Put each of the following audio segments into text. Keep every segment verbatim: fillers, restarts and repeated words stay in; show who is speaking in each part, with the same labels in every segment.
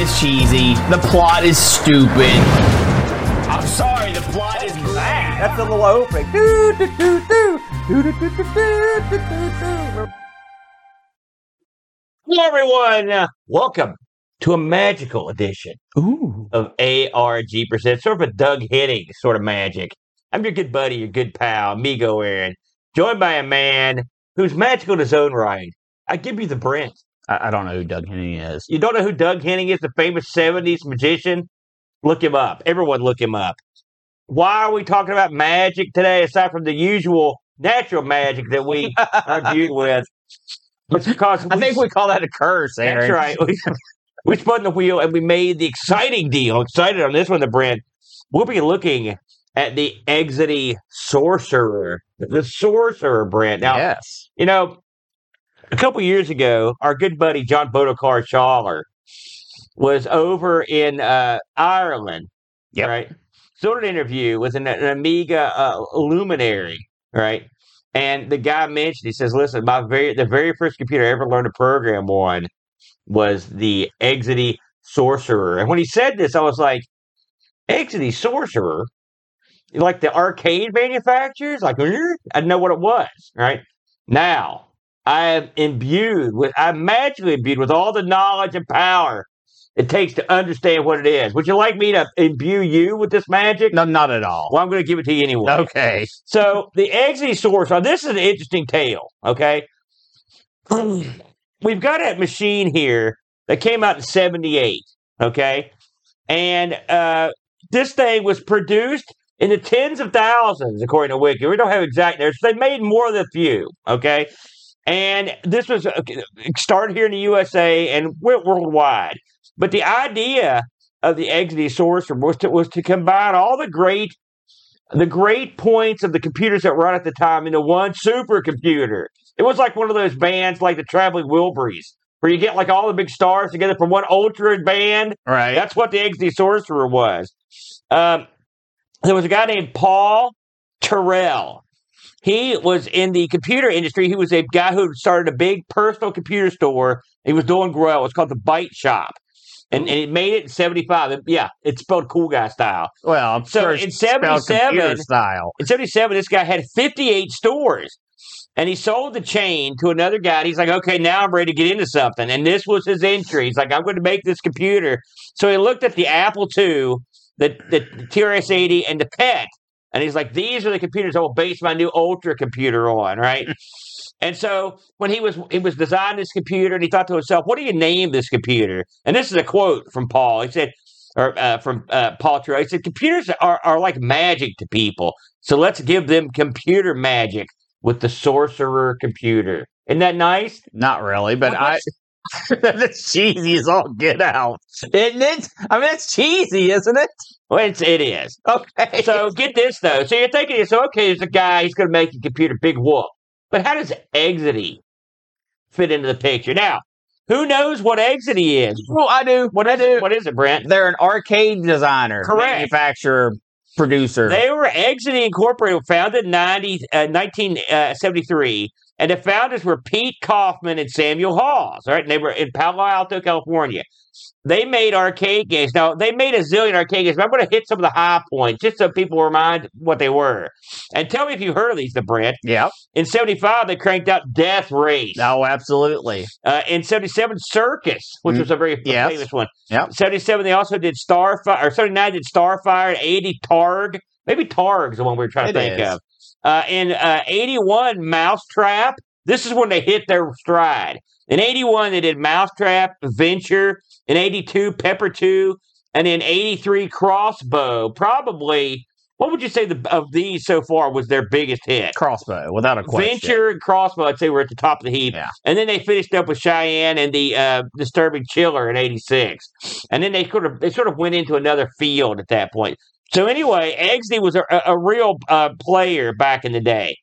Speaker 1: is cheesy. The plot is stupid. I'm sorry, the plot is bad.
Speaker 2: That's a little opening. Do, do, do, do. Do, do, do, do, do, do, do.
Speaker 3: Hello, everyone. Uh, welcome to a magical edition
Speaker 1: Ooh.
Speaker 3: of A R G Presents, sort of a Doug Henning sort of magic. I'm your good buddy, your good pal, amigo Aaron, joined by a man who's magical in his own right. I give you the Brent.
Speaker 1: I, I don't know who Doug Henning is.
Speaker 3: You don't know who Doug Henning is, the famous seventies magician? Look him up. Everyone look him up. Why are we talking about magic today, aside from the usual natural magic that we are imbued with? It's because
Speaker 1: I think we call that a curse, Aaron.
Speaker 3: That's right. We, we spun the wheel and we made the exciting deal. Excited on this one, the Brent. We'll be looking at the Exidy Sorcerer. The Sorcerer, Brent. Now,
Speaker 1: Yes.
Speaker 3: you know, a couple years ago, our good buddy John Bodokar Schaller was over in uh, Ireland,
Speaker 1: Yep.
Speaker 3: right? So an interview with an, an Amiga uh, luminary, right? And the guy mentioned, he says, listen, my very the very first computer I ever learned to program on was the Exidy Sorcerer. And when he said this, I was like, Exidy Sorcerer? Like the arcade manufacturers? Like, I didn't know what it was, right? Now, I am imbued with, I'm magically imbued with all the knowledge and power it takes to understand what it is. Would you like me to imbue you with this magic?
Speaker 1: No, not at all.
Speaker 3: Well, I'm going to give it to you anyway.
Speaker 1: Okay.
Speaker 3: So the Exidy Sorcerer, this is an interesting tale, okay? We've got a machine here that came out in seventy-eight, okay? And uh, this thing was produced in the tens of thousands, according to Wiki. We don't have exact numbers. They made more than a few, okay? And this was uh, started here in the U S A and went worldwide. But the idea of the Exidy Sorcerer was to, was to combine all the great the great points of the computers that were out at the time into one supercomputer. It was like one of those bands like the Traveling Wilburys, where you get like all the big stars together from one ultra band.
Speaker 1: Right.
Speaker 3: That's what the Exidy Sorcerer was. Um, there was a guy named Paul Terrell. He was in the computer industry. He was a guy who started a big personal computer store. He was doing well. It was called the Byte Shop. And, and it made it in seventy-five. Yeah, it's spelled cool guy style.
Speaker 1: Well, I'm
Speaker 3: So
Speaker 1: sure
Speaker 3: in
Speaker 1: it's spelled
Speaker 3: seventy-seven
Speaker 1: computer style.
Speaker 3: In seventy-seven, this guy had fifty-eight stores. And he sold the chain to another guy. And he's like, okay, now I'm ready to get into something. And this was his entry. He's like, I'm going to make this computer. So he looked at the Apple two, the, the T R S eighty, and the P E T. And he's like, these are the computers I will base my new Ultra computer on, right? And so when he was he was designing this computer, and he thought to himself, what do you name this computer? And this is a quote from Paul. He said, or uh, from uh, Paul Terrell. He said, computers are, are like magic to people. So let's give them computer magic with the Sorcerer computer. Isn't that nice?
Speaker 1: Not really, but
Speaker 3: Well,
Speaker 1: I. That's cheesy as all get out, isn't it? I mean, it's cheesy, isn't it?
Speaker 3: Well, it's, it is.
Speaker 1: Okay.
Speaker 3: So get this, though. So you're thinking, so okay, there's a guy, he's going to make a computer big whoop. But how does Exidy fit into the picture? Now, who knows what Exidy is?
Speaker 1: Well, I do.
Speaker 3: What
Speaker 1: I
Speaker 3: is,
Speaker 1: do.
Speaker 3: what is it, Brent?
Speaker 1: They're an arcade designer,
Speaker 3: Correct.
Speaker 1: manufacturer, producer.
Speaker 3: They were Exidy Incorporated, founded in ninety, uh, nineteen seventy-three, and the founders were Pete Kaufman and Samuel Hawes. All right, and they were in Palo Alto, California. They made arcade games. Now, they made a zillion arcade games, but I'm going to hit some of the high points just so people remind what they were. And tell me if you've heard of these, the Brent.
Speaker 1: Yep.
Speaker 3: In seventy-five, they cranked out Death Race.
Speaker 1: Oh, absolutely.
Speaker 3: Uh, in seventy-seven, Circus, which
Speaker 1: Mm,
Speaker 3: was a very
Speaker 1: yes.
Speaker 3: famous one.
Speaker 1: Yep.
Speaker 3: seventy-seven, they also did Starfire, or seventy-nine did Starfire, and eighty, Targ. Maybe Targ's the one we were trying to
Speaker 1: It
Speaker 3: think
Speaker 1: is.
Speaker 3: of. Uh, in uh, eighty-one, Mousetrap. This is when they hit their stride. In eighty-one, they did Mousetrap, Venture. In eighty-two, Pepper two. And in eighty-three, Crossbow. Probably, what would you say the, of these so far was their biggest hit?
Speaker 1: Crossbow, without a question.
Speaker 3: Venture and Crossbow, I'd say, were at the top of the heap.
Speaker 1: Yeah.
Speaker 3: And then they finished up with Cheyenne and the uh, Disturbing Chiller in eighty-six. And then they sort of they sort of went into another field at that point. So anyway, Exidy was a, a real uh, player back in the day.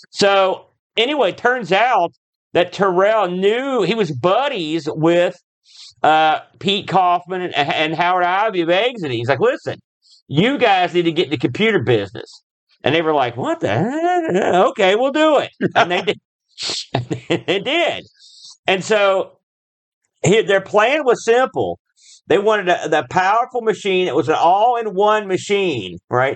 Speaker 3: So anyway, turns out that Terrell knew, he was buddies with uh, Pete Kaufman and, and Howard Ivey of Exidy. He's like, listen, you guys need to get in the computer business. And they were like, what the heck? Okay, we'll do it. And they did. they did. And so here, their plan was simple. They wanted a, the powerful machine. It was an all-in-one machine, right?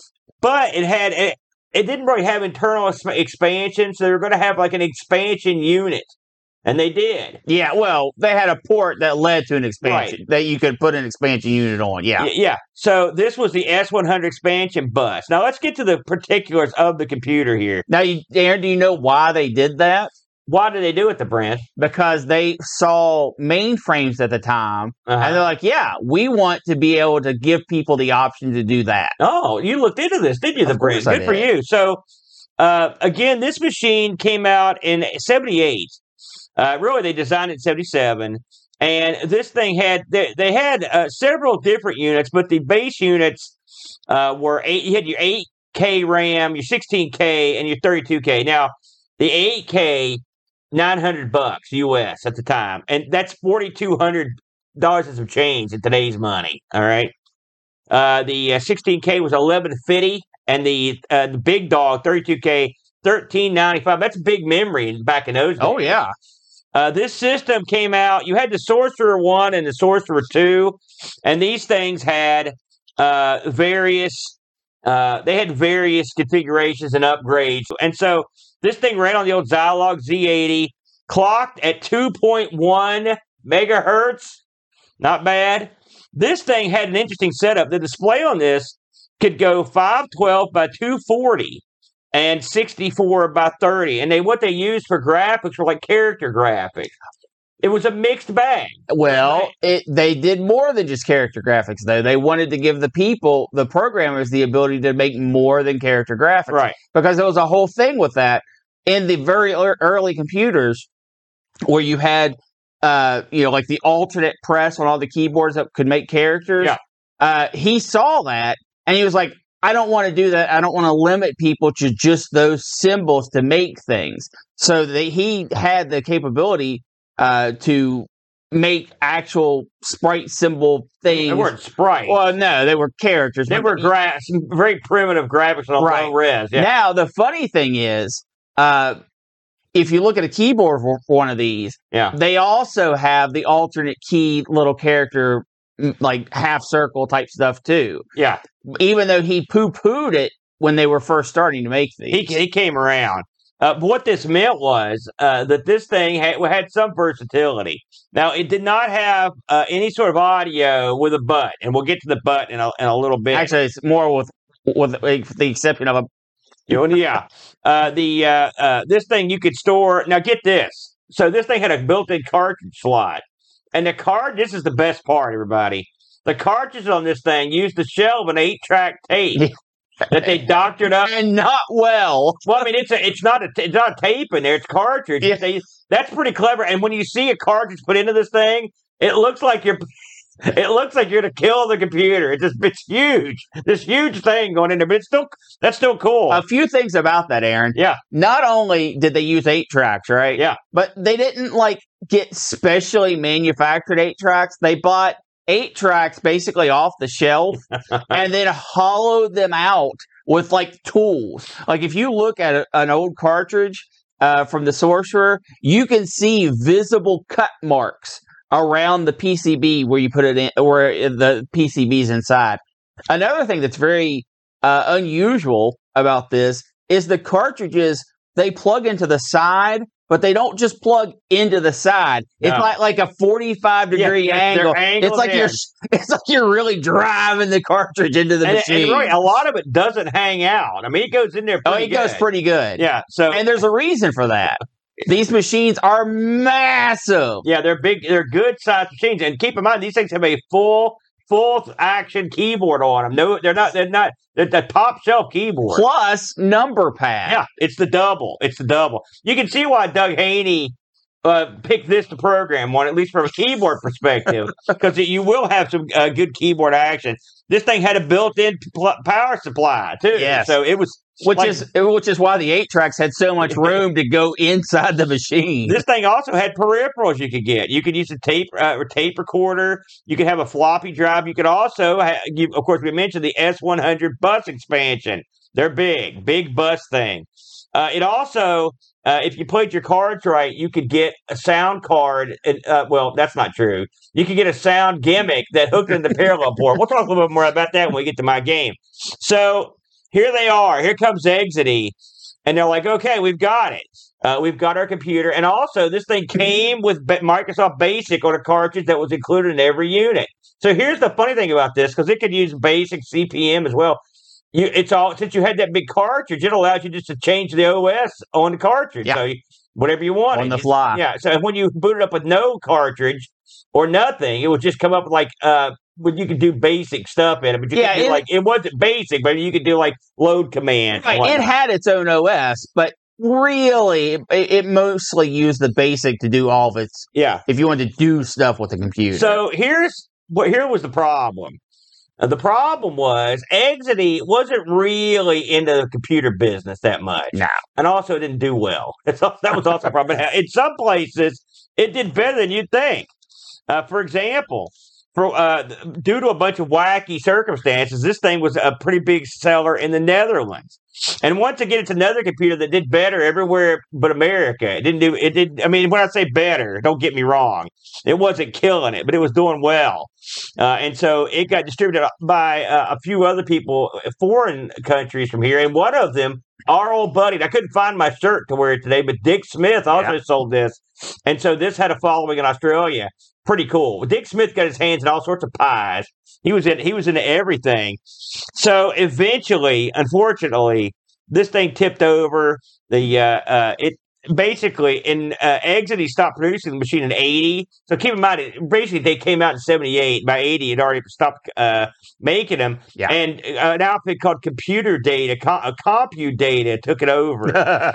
Speaker 3: But it had it, it didn't really have internal expansion, so they were going to have like an expansion unit. And they did.
Speaker 1: Yeah, well, they had a port that led to an expansion
Speaker 3: Right.
Speaker 1: that you could put an expansion unit on. Yeah.
Speaker 3: Y- Yeah. So this was the S one hundred expansion bus. Now let's get to the particulars of the computer here.
Speaker 1: Now, you, Aaron, do you know why they did that?
Speaker 3: Why did they do it, the Brent?
Speaker 1: Because they saw mainframes at the time,
Speaker 3: Uh-huh.
Speaker 1: and they're like, yeah, we want to be able to give people the option to do that.
Speaker 3: Oh, you looked into this, didn't you, the
Speaker 1: Of
Speaker 3: Brent?
Speaker 1: course I
Speaker 3: Good for
Speaker 1: did.
Speaker 3: you. So, uh, again, this machine came out in seventy-eight. Uh, really, they designed it in seventy-seven. And this thing had, they, they had uh, several different units, but the base units uh, were eight. You had your eight K RAM, your sixteen K, and your thirty-two K. Now, the eight K, nine hundred bucks U S at the time. And that's forty-two hundred dollars and some change in today's money. All right. Uh, the uh, sixteen K was eleven fifty, and the uh, the big dog thirty-two K thirteen ninety-five. That's big memory back in those days.
Speaker 1: Oh, yeah.
Speaker 3: Uh, this system came out. You had the Sorcerer one and the Sorcerer two, and these things had uh, various. Uh, they had various configurations and upgrades, and so this thing ran on the old Zilog Z eighty, clocked at two point one megahertz. Not bad. This thing had an interesting setup. The display on this could go five twelve by two forty and sixty-four by thirty. And they what they used for graphics were like character graphics. It was a mixed bag.
Speaker 1: Well, it, they did more than just character graphics, though. They wanted to give the people, the programmers, the ability to make more than character graphics.
Speaker 3: Right.
Speaker 1: Because there was a whole thing with that in the very ear- early computers where you had, uh, you know, like the alternate press on all the keyboards that could make characters.
Speaker 3: Yeah.
Speaker 1: Uh, he saw that and he was like, I don't want to do that. I don't want to limit people to just those symbols to make things. So they, he had the capability uh, to make actual sprite symbol things.
Speaker 3: They weren't sprites.
Speaker 1: Well, no, they were characters.
Speaker 3: they
Speaker 1: but-
Speaker 3: were gra- some very primitive graphics on
Speaker 1: Right.
Speaker 3: low res. Yeah.
Speaker 1: Now, the funny thing is, uh, if you look at a keyboard for, for one of these,
Speaker 3: yeah.
Speaker 1: they also have the alternate key little character, m- like half circle type stuff too.
Speaker 3: Yeah.
Speaker 1: Even though he poo pooed it when they were first starting to make
Speaker 3: He,
Speaker 1: these.
Speaker 3: he came around. Uh, but what this meant was uh, that this thing had, had some versatility. Now, it did not have uh, any sort of audio with a butt, and we'll get to the butt in a, in a little bit.
Speaker 1: Actually, it's more with with the exception of a.
Speaker 3: You know, yeah. Uh, the uh, uh, this thing you could store. Now, get this. So this thing had a built-in cartridge slot, and the card. This is the best part, everybody. The cartridges on this thing used the shell of an eight-track tape that they doctored up.
Speaker 1: And not well.
Speaker 3: Well, I mean, it's a, it's not a, it's not tape in there. It's cartridge.
Speaker 1: Yeah.
Speaker 3: They, that's pretty clever. And when you see a cartridge put into this thing, it looks like you're, it looks like you're to kill the computer. It's just, it's huge. This huge thing going in there, but it's still, that's still cool.
Speaker 1: A few things about that, Aaron.
Speaker 3: yeah,
Speaker 1: Not only did they use eight tracks, right?
Speaker 3: yeah,
Speaker 1: But they didn't like get specially manufactured eight tracks. They bought eight tracks basically off the shelf and then hollowed them out with like tools. Like if you look at a, an old cartridge uh, from the Sorcerer, you can see visible cut marks around the P C B where you put it in, where the P C B's inside. Another thing that's very uh, unusual about this is the cartridges, they plug into the side, but they don't just plug into the side. It's
Speaker 3: No.
Speaker 1: like like a forty-five degree
Speaker 3: Yeah, they're
Speaker 1: angle.
Speaker 3: angled
Speaker 1: It's like
Speaker 3: in.
Speaker 1: you're it's like you're really driving the cartridge into the
Speaker 3: and,
Speaker 1: machine.
Speaker 3: and really, a lot of it doesn't hang out. I mean, it goes in there.
Speaker 1: oh,
Speaker 3: Pretty
Speaker 1: it goes
Speaker 3: good.
Speaker 1: pretty good.
Speaker 3: Yeah. So
Speaker 1: And there's a reason for that. These machines are massive.
Speaker 3: yeah, they're big. They're good sized machines. And keep in mind, these things have a full full action keyboard on them. No, they're not. They're not. They're the top shelf keyboard.
Speaker 1: Plus number pad.
Speaker 3: Yeah, it's the double. It's the double. You can see why Doug Haney uh, picked this to program one, at least from a keyboard perspective, because you will have some uh, good keyboard action. This thing had a built-in pl- power supply too.
Speaker 1: Yes.
Speaker 3: So it was
Speaker 1: Which
Speaker 3: like-
Speaker 1: is which is why the eight tracks had so much room to go inside the machine.
Speaker 3: This thing also had peripherals you could get. You could use a tape uh, tape recorder. You could have a floppy drive. You could also, ha- you, of course, we mentioned the S one hundred bus expansion. They're big, big bus thing. Uh, it also, uh, if you played your cards right, you could get a sound card. And, uh, well, that's not true. You could get a sound gimmick that hooked into the parallel port. We'll talk a little bit more about that when we get to my game. So here they are. Here comes Exity. And they're like, okay, we've got it. Uh, we've got our computer. And also, this thing came with Microsoft Basic on a cartridge that was included in every unit. So here's the funny thing about this, because it could use Basic C P M as well. You, it's all since you had that big cartridge, it allows you just to change the O S on the cartridge.
Speaker 1: Yeah.
Speaker 3: So you, whatever you want.
Speaker 1: On the fly.
Speaker 3: Yeah. So when you boot it up with no cartridge or nothing, it would just come up with like uh when you could do basic stuff in it. But you
Speaker 1: Yeah,
Speaker 3: could do
Speaker 1: it-
Speaker 3: like it wasn't basic, but you could do like load command. and
Speaker 1: Right, it
Speaker 3: whatnot.
Speaker 1: had its own O S, but really, it, it mostly used the basic to do all of its.
Speaker 3: Yeah.
Speaker 1: If you wanted to do stuff with the computer.
Speaker 3: So here's what here was the problem. Uh, the problem was Exity wasn't really into the computer business that much.
Speaker 1: No.
Speaker 3: And also it didn't do well. It's, al- that was also a problem. In some places, it did better than you'd think. Uh, for example, for uh, due to a bunch of wacky circumstances, this thing was a pretty big seller in the Netherlands. And once again, it's another computer that did better everywhere but America. It didn't do it. Did I mean when I say better? Don't get me wrong. It wasn't killing it, but it was doing well. Uh, and so it got distributed by uh, a few other people, foreign countries from here. And one of them, our old buddy, I couldn't find my shirt to wear it today, but Dick Smith also
Speaker 1: Yeah.
Speaker 3: sold this. And so this had a following in Australia. Pretty cool. Dick Smith got his hands in all sorts of pies. He was in he was into everything. So eventually, unfortunately, this thing tipped over. The uh, uh, it basically in uh, Exity stopped producing the machine in eighty. So keep in mind, it, basically they came out in seventy-eight. By eighty, it already stopped uh, making them.
Speaker 1: Yeah.
Speaker 3: And uh, an outfit called Computer Data, Com- uh, CompuData took it over.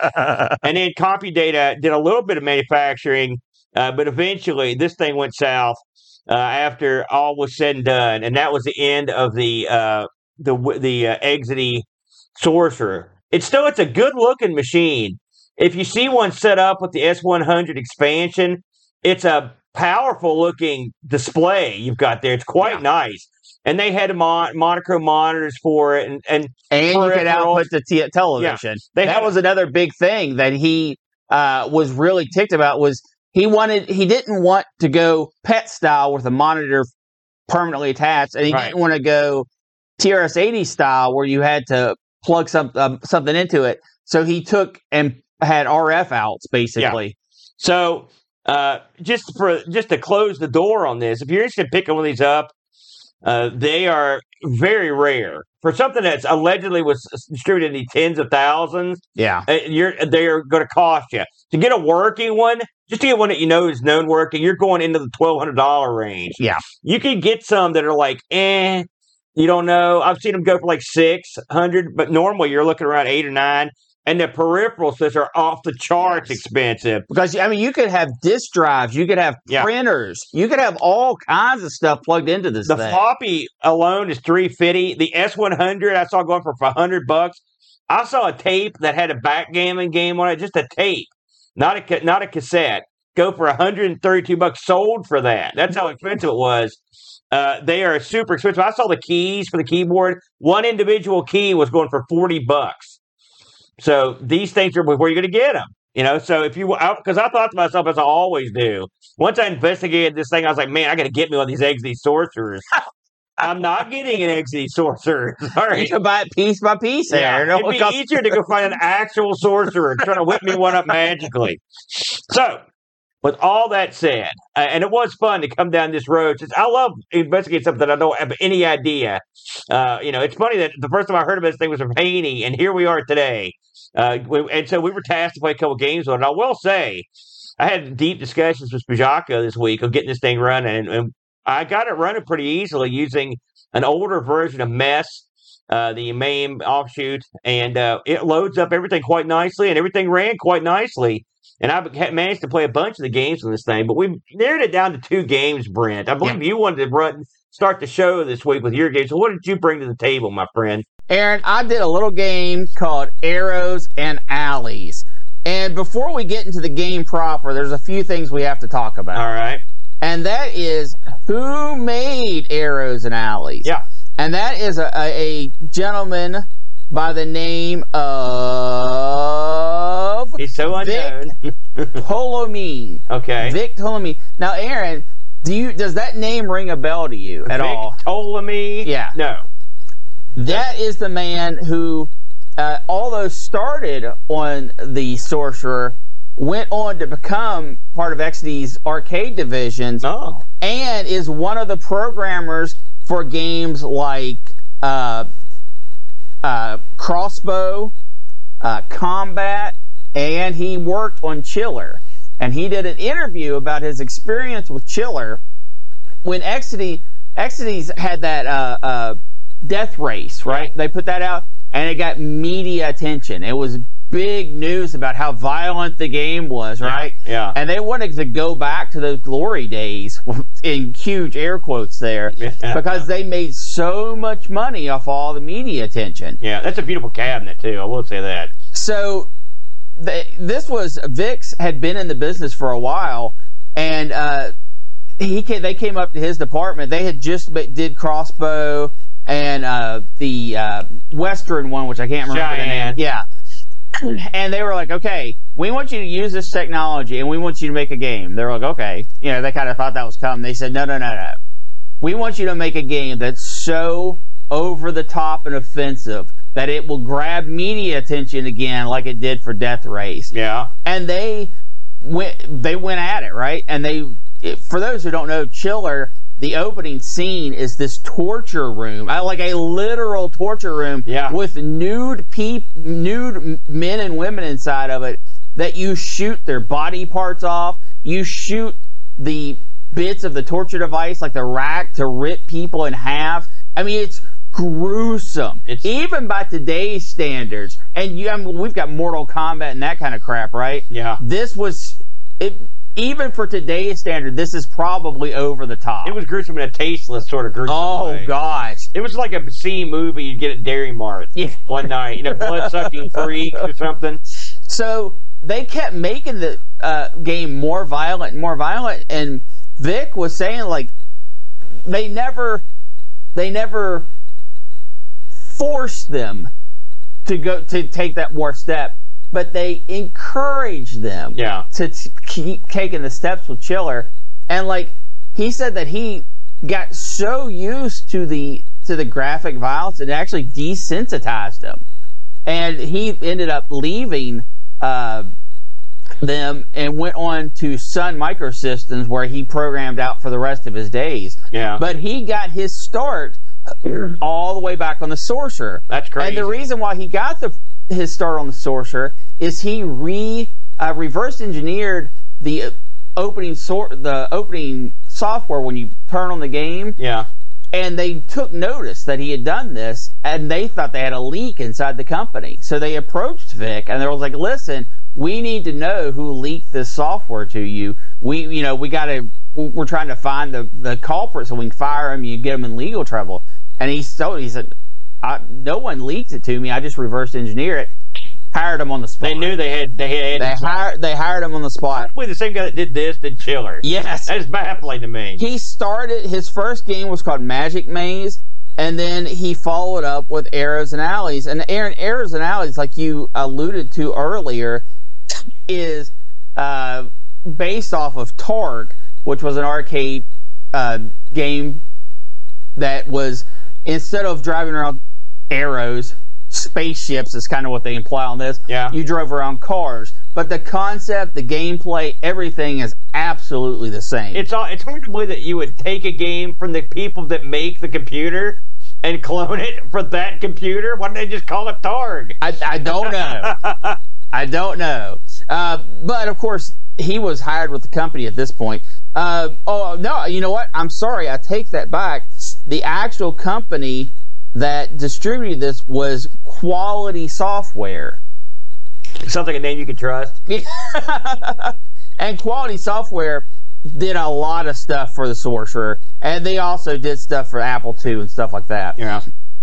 Speaker 3: And then CompuData did a little bit of manufacturing, uh, but eventually this thing went south uh, after all was said and done, and that was the end of the uh, the the uh, Exity Sorcerer. It's still it's a good looking machine. If you see one set up with the S one hundred expansion, it's a powerful looking display you've got there. It's quite
Speaker 1: Yeah.
Speaker 3: nice. And they had mon- monochrome monitors for it, and, and
Speaker 1: and you could
Speaker 3: peripherals.
Speaker 1: output the t- television.
Speaker 3: They
Speaker 1: that
Speaker 3: had-
Speaker 1: was another big thing that he uh, was really ticked about. Was he wanted he didn't want to go pet style with a monitor permanently attached, and he
Speaker 3: Right.
Speaker 1: didn't want to go T R S eighty style where you had to plug some um, something into it. So he took and had R F outs basically.
Speaker 3: So, uh, just for just to close the door on this, if you're interested in picking one of these up, uh, they are very rare for something that's allegedly was distributed in the tens of thousands.
Speaker 1: Yeah.
Speaker 3: Uh, you're they are going to cost you to get a working one. Just to get one that you know is known working, you're going into the twelve hundred dollar range.
Speaker 1: Yeah.
Speaker 3: You can get some that are like, eh, you don't know. I've seen them go for like six hundred, but normally you're looking around eight or nine. And the peripherals that are off the charts expensive.
Speaker 1: Because I mean, you could have disk drives, you could have
Speaker 3: Yeah.
Speaker 1: printers, you could have all kinds of stuff plugged into this
Speaker 3: The
Speaker 1: thing.
Speaker 3: floppy alone is three fifty. The S one hundred I saw going for one hundred bucks. I saw a tape that had a backgammon game on it, just a tape, not a ca- not a cassette. Go for one hundred thirty-two bucks. Sold for that. That's how expensive it was. Uh, they are super expensive. I saw the keys for the keyboard. One individual key was going for forty bucks. So these things are where you're going to get them. You know, so if you, because I, I thought to myself, as I always do, once I investigated this thing, I was like, man, I got to get me one of these Exity Sorcerers. I'm not getting an Exity Sorcerer. Sorry.
Speaker 1: You can buy it piece by piece there.
Speaker 3: Yeah, it'd be easier to go find an actual sorcerer trying to whip me one up magically. So, with all that said, uh, and it was fun to come down this road. Since I love investigating something that I don't have any idea. Uh, you know, it's funny that the first time I heard of this thing was from Haney, and here we are today. Uh, we, and so we were tasked to play a couple games on it. I will say, I had deep discussions with Spajaka this week of getting this thing running, and, and I got it running pretty easily using an older version of Mess, uh, the MAME offshoot, and uh, it loads up everything quite nicely, and everything ran quite nicely. And I've managed to play a bunch of the games on this thing, but we've narrowed it down to two games, Brent. I believe
Speaker 1: Yeah.
Speaker 3: you wanted to run, start the show this week with your games. So what did you bring to the table, my friend?
Speaker 1: Aaron, I did a little game called Arrows and Alleys. And before we get into the game proper, there's a few things we have to talk about.
Speaker 3: All right.
Speaker 1: And that is who made Arrows and Alleys.
Speaker 3: Yeah.
Speaker 1: And that is a, a, a gentleman by the name of
Speaker 3: He's so unknown.
Speaker 1: Tolomine.
Speaker 3: Okay.
Speaker 1: Vic Tolomine. Now, Aaron, do you does that name ring a bell to you at
Speaker 3: Vic
Speaker 1: all?
Speaker 3: Ptolemy?
Speaker 1: Yeah.
Speaker 3: No.
Speaker 1: That is the man who, uh, although started on the Sorcerer, went on to become part of X D's arcade divisions,
Speaker 3: Oh.
Speaker 1: and is one of the programmers for games like uh, uh, Crossbow, uh, Combat, and he worked on Chiller. And he did an interview about his experience with Chiller when Exidy, Exidy's had that uh, uh, Death Race, right? They put that out, and it got media attention. It was big news about how violent the game was, right?
Speaker 3: Yeah.
Speaker 1: And they wanted to go back to those glory days, in huge air quotes there,
Speaker 3: Yeah.
Speaker 1: because they made so much money off all the media attention.
Speaker 3: Yeah, that's a beautiful cabinet, too. I will say that.
Speaker 1: So they, this was, Vix had been in the business for a while, and uh, he came, they came up to his department. They had just did Crossbow and uh, the uh, Western one, which I can't remember the name.
Speaker 3: Cheyenne.
Speaker 1: Yeah. And they were like, okay, we want you to use this technology, and we want you to make a game. They were like, okay. You know, they kind of thought that was coming. They said, no, no, no, no. We want you to make a game that's so over the top and offensive that it will grab media attention again like it did for Death Race.
Speaker 3: Yeah.
Speaker 1: And they went, they went at it, right? And they, for those who don't know, Chiller, the opening scene is this torture room, like a literal torture room,
Speaker 3: Yeah.
Speaker 1: with nude peop, nude men and women inside of it that you shoot their body parts off. You shoot the bits of the torture device, like the rack, to rip people in half. I mean, it's gruesome,
Speaker 3: It's-
Speaker 1: even by today's standards. And you, I mean, we've got Mortal Kombat and that kind of crap, right?
Speaker 3: Yeah.
Speaker 1: This was it. Even for today's standard, this is probably over the top.
Speaker 3: It was gruesome in a tasteless sort of gruesome
Speaker 1: Oh,
Speaker 3: way.
Speaker 1: gosh.
Speaker 3: It was like a C movie you'd get at Dairy Mart
Speaker 1: Yeah.
Speaker 3: one night. You know, blood-sucking freaks or something.
Speaker 1: So they kept making the uh, game more violent and more violent. And Vic was saying, like, they never, they never forced them to go to take that more step, but they encouraged them
Speaker 3: Yeah.
Speaker 1: to t- keep taking the steps with Chiller. And like he said that he got so used to the to the graphic violence it actually desensitized him, and he ended up leaving uh, them and went on to Sun Microsystems, where he programmed out for the rest of his days.
Speaker 3: Yeah.
Speaker 1: But he got his start all the way back on the Sorcerer.
Speaker 3: That's crazy.
Speaker 1: And the reason why he got the his start on the Sorcerer is he re uh, reverse engineered the opening sort the opening software when you turn on the game,
Speaker 3: Yeah.
Speaker 1: and they took notice that he had done this, and they thought they had a leak inside the company. So they approached Vic, and they was like, "Listen, we need to know who leaked this software to you. We, you know, we got to. We're trying to find the the culprit so we can fire him. You get him in legal trouble." And he so he said, I, "No one leaked it to me. I just reverse engineer it." Hired him on the spot.
Speaker 3: They knew they had they had
Speaker 1: They hired they hired him on the spot.
Speaker 3: Probably the same guy that did this did Chiller.
Speaker 1: Yes.
Speaker 3: That is baffling to me.
Speaker 1: He started, his first game was called Magic Maze, and then he followed up with Arrows and Alleys. And Aaron, Arrows and Alleys, like you alluded to earlier, is uh, based off of Targ, which was an arcade uh, game that was, instead of driving around arrows, spaceships is kind of what they imply on this.
Speaker 3: Yeah.
Speaker 1: You drove around cars. But the concept, the gameplay, everything is absolutely the same.
Speaker 3: It's all, it's hard to believe that you would take a game from the people that make the computer and clone it for that computer. Why don't they just call it Targ?
Speaker 1: I, I don't know. I don't know. Uh, but, of course, he was hired with the company at this point. Uh, oh, no, you know what? I'm sorry. I take that back. The actual company that distributed this was Quality Software.
Speaker 3: Sounds like a name you could trust.
Speaker 1: And Quality Software did a lot of stuff for the Sorcerer, and they also did stuff for Apple two and stuff like that.
Speaker 3: Yeah.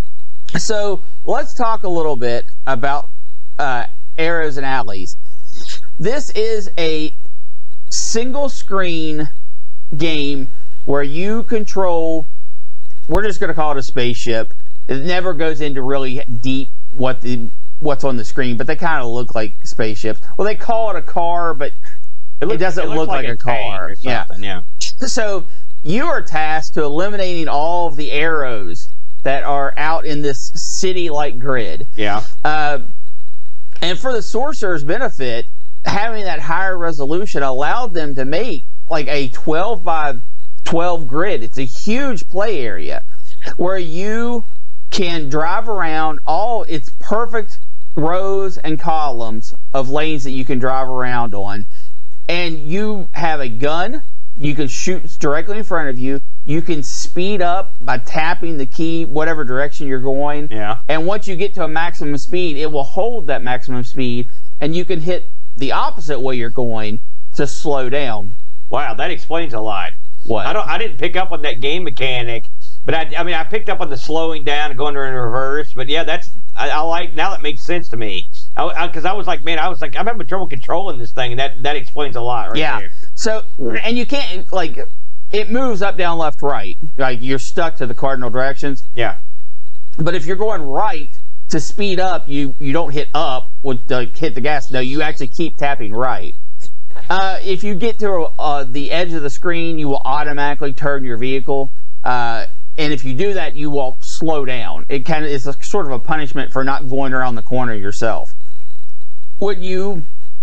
Speaker 1: So let's talk a little bit about uh, Arrows and Alleys. This is a single screen game where you control, we're just going to call it a spaceship. It never goes into really deep what the what's on the screen, but they kind of look like spaceships. Well, they call it a car, but it, looks, it doesn't it look like, like a, a car.
Speaker 3: Yeah. yeah.
Speaker 1: So you are tasked to eliminating all of the arrows that are out in this city-like grid.
Speaker 3: Yeah.
Speaker 1: Uh, and for the sorcerer's benefit, having that higher resolution allowed them to make like a twelve by twelve grid. It's a huge play area where you can drive around all its perfect rows and columns of lanes that you can drive around on. And you have a gun. You can shoot directly in front of you. You can speed up by tapping the key, whatever direction you're going.
Speaker 3: Yeah.
Speaker 1: And once you get to a maximum speed, it will hold that maximum speed, and you can hit the opposite way you're going to slow down.
Speaker 3: Wow, that explains a lot.
Speaker 1: What?
Speaker 3: I don't. I didn't pick up on that game mechanic, but I. I mean, I picked up on the slowing down and going in reverse. But yeah, that's. I, I like now. That makes sense to me. Because I, I, I was like, man, I was like, I'm having trouble controlling this thing, and that that explains a lot, right
Speaker 1: yeah.
Speaker 3: there.
Speaker 1: So, and you can't like. It moves up, down, left, right. Like, you're stuck to the cardinal directions.
Speaker 3: Yeah.
Speaker 1: But if you're going right to speed up, you, you don't hit up with the, hit the gas. No, you actually keep tapping right. Uh, if you get to uh, the edge of the screen, you will automatically turn your vehicle. Uh, and if you do that, you will slow down. It kind of is a sort of a punishment for not going around the corner yourself. When you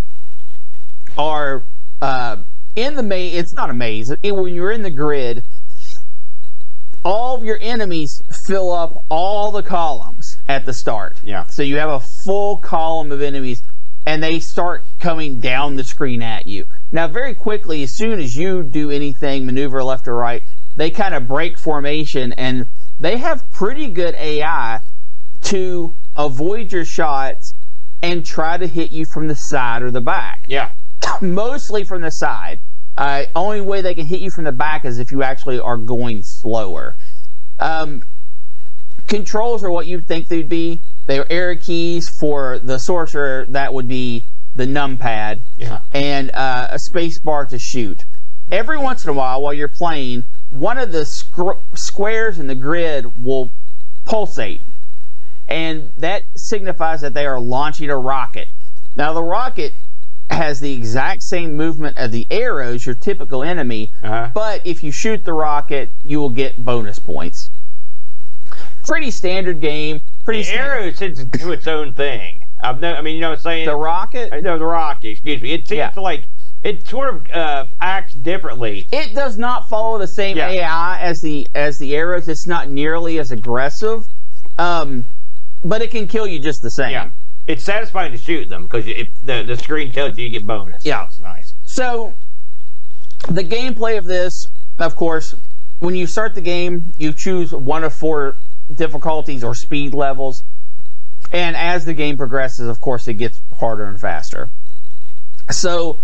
Speaker 1: are... Uh, In the maze, it's not a maze. It, when you're in the grid, all of your enemies fill up all the columns at the start.
Speaker 3: Yeah.
Speaker 1: So you have a full column of enemies, and they start coming down the screen at you. Now, very quickly, as soon as you do anything, maneuver left or right, they kind of break formation, and they have pretty good A I to avoid your shots and try to hit you from the side or the back.
Speaker 3: Yeah.
Speaker 1: Mostly from the side. Uh, only way they can hit you from the back is if you actually are going slower. Um, controls are what you'd think they'd be. They are arrow keys. For the sorcerer, that would be the numpad.
Speaker 3: Yeah.
Speaker 1: And uh, a space bar to shoot. Every once in a while, while you're playing, one of the squ- squares in the grid will pulsate. And that signifies that they are launching a rocket. Now, the rocket has the exact same movement as the arrows, your typical enemy,
Speaker 3: uh-huh.
Speaker 1: but if you shoot the rocket, you will get bonus points. Pretty standard game. Pretty
Speaker 3: the
Speaker 1: standard.
Speaker 3: arrow seems to do its own thing. I've no, I mean, you know what I'm saying?
Speaker 1: The rocket?
Speaker 3: No, the rocket, excuse me. It seems
Speaker 1: Yeah.
Speaker 3: to like, it sort of uh, acts differently.
Speaker 1: It does not follow the same
Speaker 3: Yeah.
Speaker 1: A I as the as the arrows. It's not nearly as aggressive, um, but it can kill you just the same.
Speaker 3: Yeah. It's satisfying to shoot them because the, the screen tells you you get bonus.
Speaker 1: Yeah.
Speaker 3: It's nice.
Speaker 1: So, the gameplay of this, of course, when you start the game, you choose one of four difficulties or speed levels. And as the game progresses, of course, it gets harder and faster. So,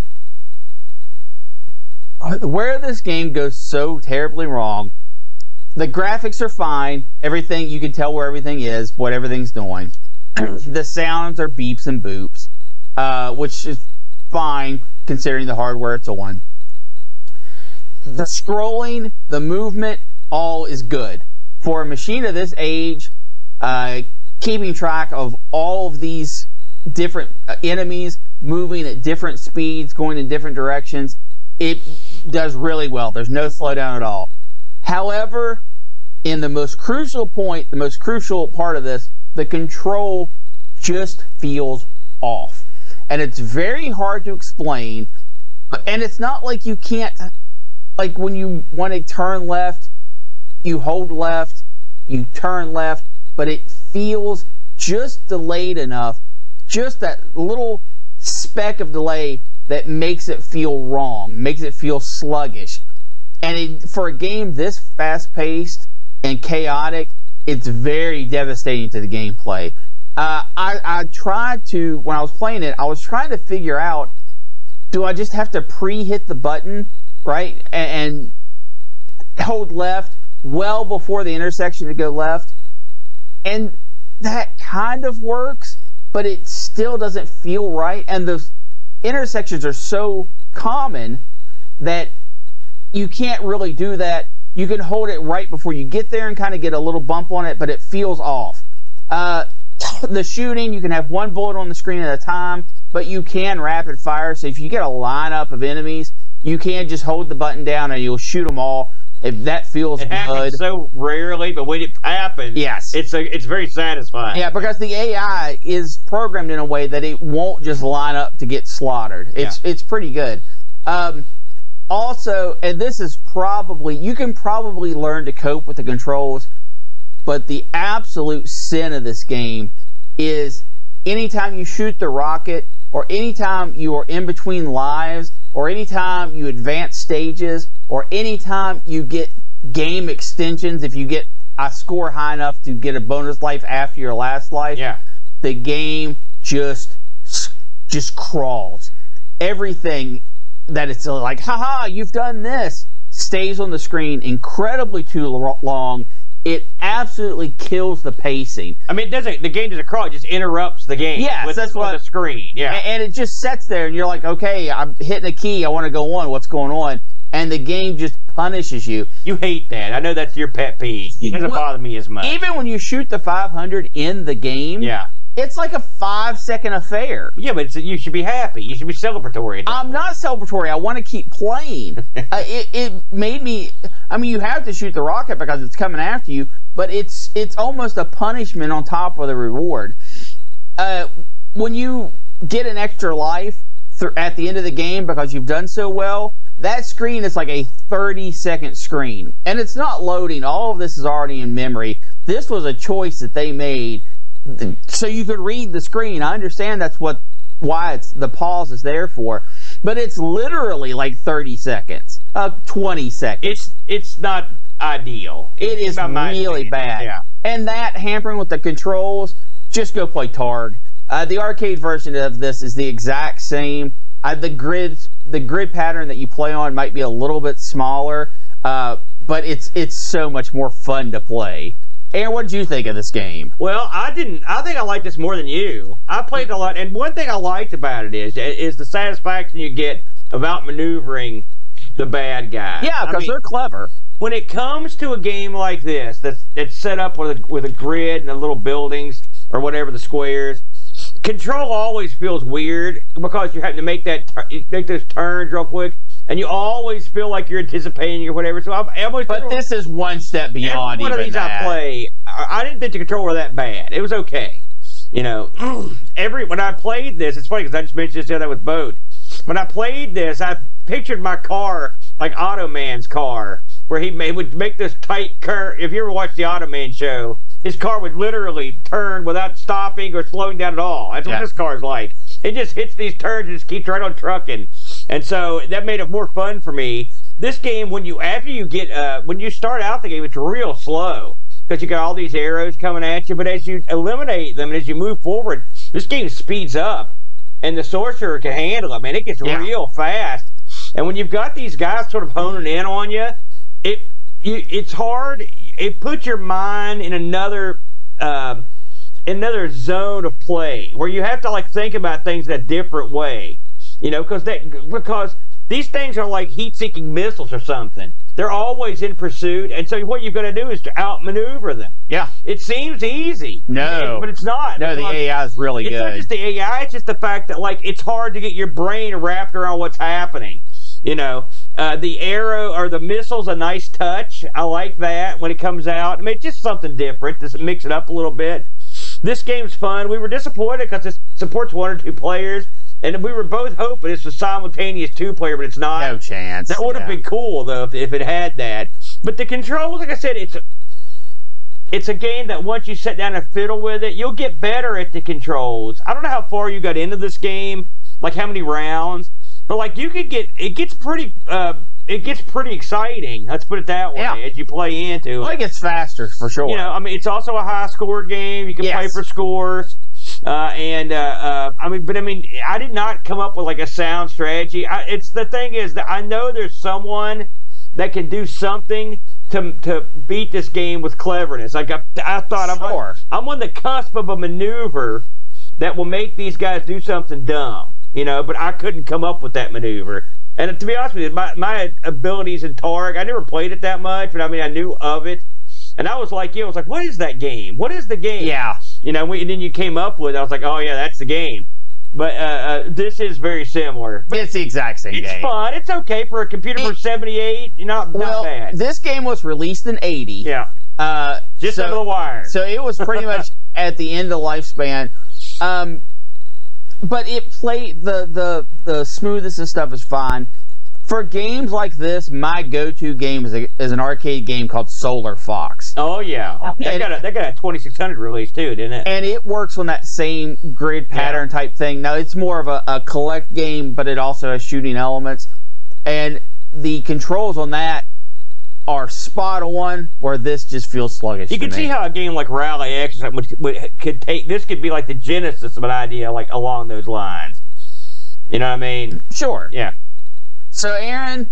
Speaker 1: where this game goes so terribly wrong, the graphics are fine. Everything, you can tell where everything is, what everything's doing. The sounds are beeps and boops, uh, which is fine considering the hardware it's on. The scrolling, the movement, all is good. For a machine of this age, uh, keeping track of all of these different enemies moving at different speeds, going in different directions, it does really well. There's no slowdown at all. However, in the most crucial point, the most crucial part of this, the control just feels off. And it's very hard to explain. And it's not like you can't, like when you want to turn left, you hold left, you turn left, but it feels just delayed enough, just that little speck of delay that makes it feel wrong, makes it feel sluggish. And it, for a game this fast-paced and chaotic, it's very devastating to the gameplay. Uh, I, I tried to, when I was playing it, I was trying to figure out, do I just have to pre-hit the button, right, and, and hold left well before the intersection to go left? And that kind of works, but it still doesn't feel right. And the intersections are so common that you can't really do that. You can hold it right before you get there and kind of get a little bump on it, but it feels off. Uh, the shooting, you can have one bullet on the screen at a time, but you can rapid fire. So if you get a lineup of enemies, you can just hold the button down and you'll shoot them all. If that feels
Speaker 3: It
Speaker 1: good.
Speaker 3: happens so rarely, but when it happens,
Speaker 1: Yes.
Speaker 3: it's a, it's very satisfying.
Speaker 1: Yeah, because the A I is programmed in a way that it won't just line up to get slaughtered. It's it's pretty good. Um, also, and this is probably, you can probably learn to cope with the controls, but the absolute sin of this game is anytime you shoot the rocket, or anytime you are in between lives, or anytime you advance stages, or anytime you get game extensions, if you get a score high enough to get a bonus life after your last life,
Speaker 3: Yeah.
Speaker 1: the game just just crawls. Everything that it's like, haha, you've done this, stays on the screen incredibly too long. It absolutely kills the pacing.
Speaker 3: I mean, it doesn't. The game doesn't crawl. It just interrupts the game.
Speaker 1: Yes,
Speaker 3: with,
Speaker 1: that's
Speaker 3: on
Speaker 1: what-
Speaker 3: the screen. Yeah.
Speaker 1: A- And it just sits there, and you're like, okay, I'm hitting a key. I want to go on. What's going on? And the game just punishes you.
Speaker 3: You hate that. I know that's your pet peeve. It doesn't
Speaker 1: Well,
Speaker 3: bother me as much.
Speaker 1: Even when you shoot the five hundred in the game,
Speaker 3: yeah.
Speaker 1: it's like a five-second affair.
Speaker 3: Yeah, but it's, you should be happy. You should be celebratory. at that
Speaker 1: I'm
Speaker 3: point.
Speaker 1: not celebratory. I want to keep playing. uh, it, it made me. I mean, you have to shoot the rocket because it's coming after you, but it's it's almost a punishment on top of the reward. Uh, when you get an extra life th- at the end of the game because you've done so well, that screen is like a thirty second screen, and it's not loading. All of this is already in memory. This was a choice that they made so you could read the screen. I understand that's what why it's the pause is there for, but it's literally like thirty seconds, uh, twenty seconds.
Speaker 3: It's it's not ideal.
Speaker 1: It is
Speaker 3: By my
Speaker 1: really
Speaker 3: opinion.
Speaker 1: bad.
Speaker 3: Yeah.
Speaker 1: And that hampering with the controls, just go play Targ. Uh, the arcade version of this is the exact same. Uh, the grid, the grid pattern that you play on might be a little bit smaller, uh, but it's it's so much more fun to play. Aaron, what did you think of this game?
Speaker 3: Well, I didn't. I think I liked this more than you. I played a lot, and one thing I liked about it is is the satisfaction you get of outmaneuvering the bad guy.
Speaker 1: Yeah,
Speaker 3: I
Speaker 1: because
Speaker 3: mean,
Speaker 1: they're clever.
Speaker 3: when it comes to a game like this, that's that's set up with a, with a grid and the little buildings or whatever the squares, control always feels weird because you're having to make that make those turns real quick, and you always feel like you're anticipating or whatever. So I'm, I always
Speaker 1: But this is one step beyond
Speaker 3: every one
Speaker 1: even
Speaker 3: of these
Speaker 1: that.
Speaker 3: I play, I, I didn't think the control were that bad. It was okay. You know, every when I played this, it's funny because I just mentioned this the other day with Boat. When I played this, I pictured my car like Automan's car, where he may, would make this tight curve. If you ever watched the Automan show, his car would literally turn without stopping or slowing down at all. That's
Speaker 1: Yeah.
Speaker 3: what this car's like. It just hits these turns and just keeps right on trucking. And so that made it more fun for me. This game, when you after you get uh, when you start out the game, it's real slow because you got all these arrows coming at you. But as you eliminate them and as you move forward, this game speeds up, and the sorcerer can handle it. Man, it gets
Speaker 1: Yeah.
Speaker 3: real fast. And when you've got these guys sort of honing in on you, it you, it's hard. It puts your mind in another uh, another zone of play where you have to like think about things in a different way. You know, because that because these things are like heat-seeking missiles or something. They're always in pursuit, and so what you've got to do is to outmaneuver them.
Speaker 1: Yeah.
Speaker 3: It seems easy,
Speaker 1: No.
Speaker 3: but it's not.
Speaker 1: No, the
Speaker 3: because
Speaker 1: A I is really
Speaker 3: it's not
Speaker 1: good.
Speaker 3: just the A I; it's just the fact that like it's hard to get your brain wrapped around what's happening. You know, uh, the arrow or the missile's a nice touch. I like that when it comes out. I mean, it's just something different. Just mix it up a little bit. This game's fun. We were disappointed because it supports one or two players. And we were both hoping it's a simultaneous two-player, but it's not.
Speaker 1: No chance.
Speaker 3: That would have
Speaker 1: Yeah.
Speaker 3: been cool, though, if, if it had that. But the controls, like I said, it's a, it's a game that once you sit down and fiddle with it, you'll get better at the controls. I don't know how far you got into this game, like how many rounds, but like you could get, it gets pretty, uh, it gets pretty exciting. Let's put it that way,
Speaker 1: Yeah.
Speaker 3: as you play into
Speaker 1: Well,
Speaker 3: it.
Speaker 1: it gets faster for sure.
Speaker 3: You know, I mean, it's also a high-score game. You can
Speaker 1: Yes.
Speaker 3: play for scores. Uh, and, uh, uh, I mean, but I mean, I did not come up with like a sound strategy. I, it's the thing is that I know there's someone that can do something to to beat this game with cleverness. Like I, I thought I'm, on,
Speaker 1: Sure.
Speaker 3: I'm on the cusp of a maneuver that will make these guys do something dumb, you know, but I couldn't come up with that maneuver. And to be honest with you, my, my abilities in Targ, I never played it that much, but I mean, I knew of it. And I was like, you know, I was like, what is that game? What is the game?
Speaker 1: Yeah.
Speaker 3: You know, we, and then you came up with it. I was like, oh, yeah, that's the game. But uh, uh, this is very similar. But
Speaker 1: It's the exact same
Speaker 3: it's
Speaker 1: game.
Speaker 3: fun. It's okay for a computer
Speaker 1: It-
Speaker 3: for seventy-eight. Not,
Speaker 1: Well,
Speaker 3: not bad.
Speaker 1: this game was released in eighty.
Speaker 3: Yeah.
Speaker 1: Uh,
Speaker 3: Just
Speaker 1: so,
Speaker 3: under the wire.
Speaker 1: So it was pretty much at the end of the lifespan. Um, but it played the, the the smoothest and stuff is fine. For games like this, my go-to game is, a, is an arcade game called Solar Fox.
Speaker 3: Oh, yeah. They
Speaker 1: And-
Speaker 3: got a, they got a twenty-six hundred release, too, didn't it?
Speaker 1: And it works on that same grid pattern type thing. Now, it's more of a, a collect game, but it also has shooting elements. And the controls on that are spot on, where this just feels sluggish.
Speaker 3: You
Speaker 1: to
Speaker 3: can
Speaker 1: me.
Speaker 3: see how a game like Rally X would, would, could take, this could be like the genesis of an idea like along those lines. You know what I mean?
Speaker 1: Sure.
Speaker 3: Yeah.
Speaker 1: So, Aaron,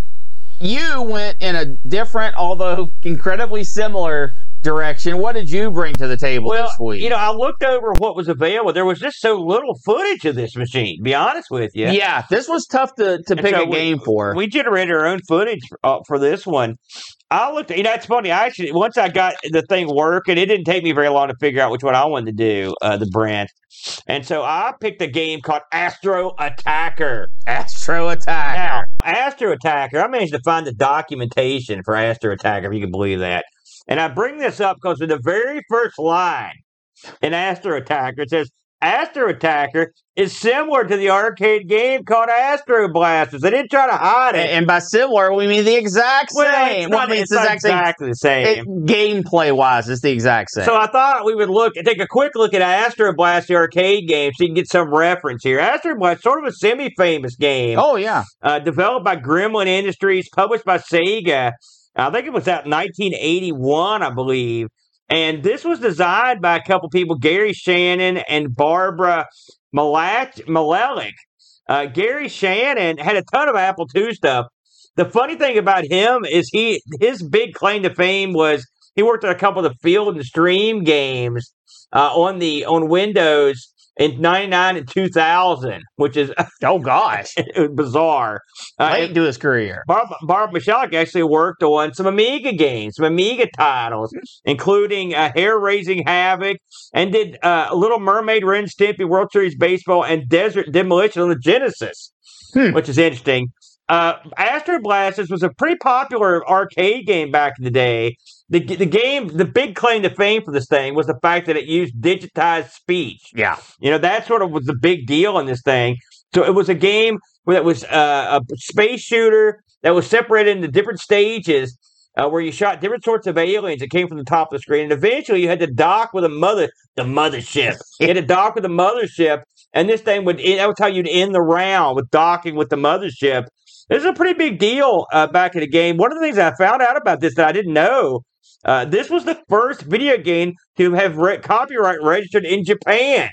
Speaker 1: you went in a different, although incredibly similar direction. What did you bring to the table
Speaker 3: Well,
Speaker 1: this week?
Speaker 3: you know, I looked over what was available. There was just so little footage of this machine, to be honest with you.
Speaker 1: yeah, this was tough to, to
Speaker 3: And
Speaker 1: pick
Speaker 3: so
Speaker 1: a game
Speaker 3: we,
Speaker 1: for.
Speaker 3: We generated our own footage uh, for this one. I looked, you know, it's funny. I actually, once I got the thing working, it didn't take me very long to figure out which one I wanted to do, uh, the brand. And so I picked a game called Astro Attacker.
Speaker 1: Astro Attack.
Speaker 3: Now, Astro Attacker, I managed to find the documentation for Astro Attacker, if you can believe that. And I bring this up because in the very first line in Astro Attacker, it says, Astro Attacker is similar to the arcade game called Astro Blasters. They didn't try to hide
Speaker 1: And,
Speaker 3: it.
Speaker 1: and by similar, we mean the exact
Speaker 3: Well,
Speaker 1: same.
Speaker 3: it's
Speaker 1: Well,
Speaker 3: not,
Speaker 1: I mean,
Speaker 3: it's
Speaker 1: the
Speaker 3: not
Speaker 1: exact same.
Speaker 3: exactly the same.
Speaker 1: It, gameplay-wise, it's the exact same.
Speaker 3: So I thought we would look take a quick look at Astro Blast, the arcade game, so you can get some reference here. Astro Blast, sort of a semi-famous game,
Speaker 1: oh, yeah.
Speaker 3: uh, developed by Gremlin Industries, published by Sega. I think it was out in nineteen eighty-one, I believe. And this was designed by a couple people, Gary Shannon and Barbara Malach- Malelic. Uh, Gary Shannon had a ton of Apple two stuff. The funny thing about him is he his big claim to fame was he worked on a couple of the Field and Stream games uh, on the on Windows in ninety-nine and two thousand, which is
Speaker 1: Oh, gosh.
Speaker 3: bizarre. Uh,
Speaker 1: Late
Speaker 3: and
Speaker 1: into his career.
Speaker 3: Barb, Barb Michalik actually worked on some Amiga games, some Amiga titles, including uh, Hair Raising Havoc, and did uh, Little Mermaid, Ren Stimpy, World Series Baseball, and Desert Demolition on the Genesis,
Speaker 1: Hmm.
Speaker 3: which is interesting. Uh, Astro Blasters was a pretty popular arcade game back in the day. The, the game, the big claim to fame for this thing was the fact that it used digitized speech.
Speaker 1: Yeah.
Speaker 3: You know, that sort of was the big deal in this thing. So it was a game that was uh, a space shooter that was separated into different stages uh, where you shot different sorts of aliens that came from the top of the screen. And eventually you had to dock with a mother, the mothership. You had to dock with the mothership. And this thing would, that was how you'd end the round, with docking with the mothership. This is a pretty big deal uh, back in the game. One of the things I found out about this that I didn't know, uh, this was the first video game to have re- copyright registered in Japan.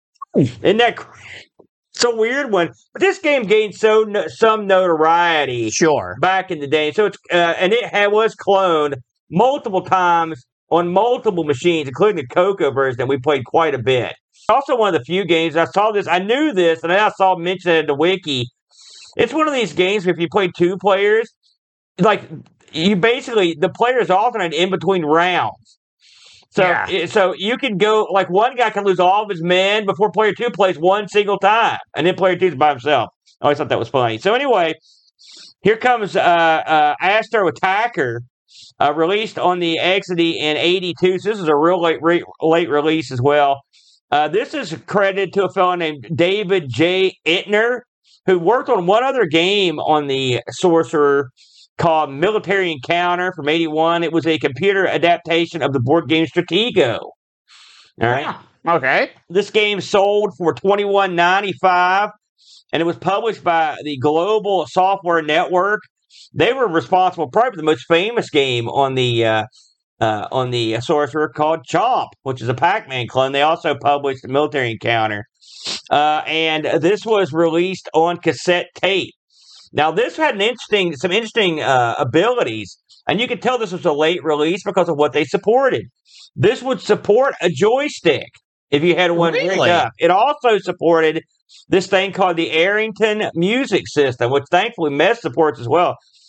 Speaker 3: Isn't that cr- it's a weird one? But this game gained so no- some notoriety
Speaker 1: Sure.
Speaker 3: back in the day. So it's uh, and it had, was cloned multiple times on multiple machines, including the Coco version that we played quite a bit. Also, one of the few games I saw this. I knew this, and then I saw it mentioned in the wiki. It's one of these games where if you play two players, like you basically the players alternate in between rounds. So,
Speaker 1: Yeah.
Speaker 3: it- so you can go like one guy can lose all of his men before player two plays one single time, and then player two is by himself. I always thought that was funny. So anyway, here comes uh, uh, Astro Attacker, uh, released on the Exidy in eighty-two. So this is a real late re- late release as well. Uh, this is credited to a fellow named David J. Ittner, who worked on one other game on the Sorcerer called Military Encounter from eighty-one. It was a computer adaptation of the board game Stratego. All right.
Speaker 1: Okay.
Speaker 3: This game sold for twenty-one ninety-five, and it was published by the Global Software Network. They were responsible probably for the most famous game on the uh, uh, on the Sorcerer called Chomp, which is a Pac-Man clone. They also published Military Encounter. Uh, and this was released on cassette tape. Now, this had an interesting, some interesting uh, abilities, and you can tell this was a late release because of what they supported. This would support a joystick if you had one rigged
Speaker 1: Really?
Speaker 3: up. It also supported this thing called the Arrington Music System, which thankfully M E S supports as well.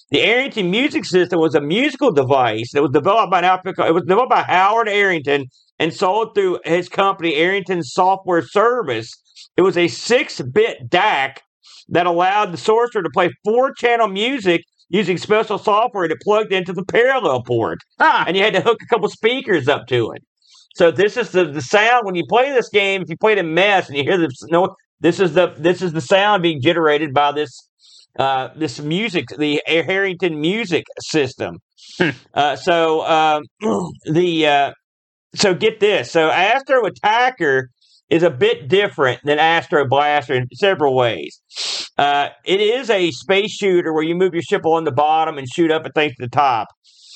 Speaker 3: The Arrington Music System was a musical device that was developed by an outfit. It was developed by Howard Arrington and sold through his company, Arrington Software Service. It was a six-bit D A C that allowed the sorcerer to play four-channel music using special software that plugged into the parallel port.
Speaker 1: Ah,
Speaker 3: And you had to hook a couple speakers up to it. So this is the, the sound when you play this game. If you play it in mess and you hear this, no, this is the this is the sound being generated by this uh, this music, the Harrington Music System.
Speaker 1: Hmm.
Speaker 3: Uh, so um, the uh, so get this. So Astro Attacker is a bit different than Astro Blaster in several ways. Uh, it is a space shooter where you move your ship along the bottom and shoot up at things to the top.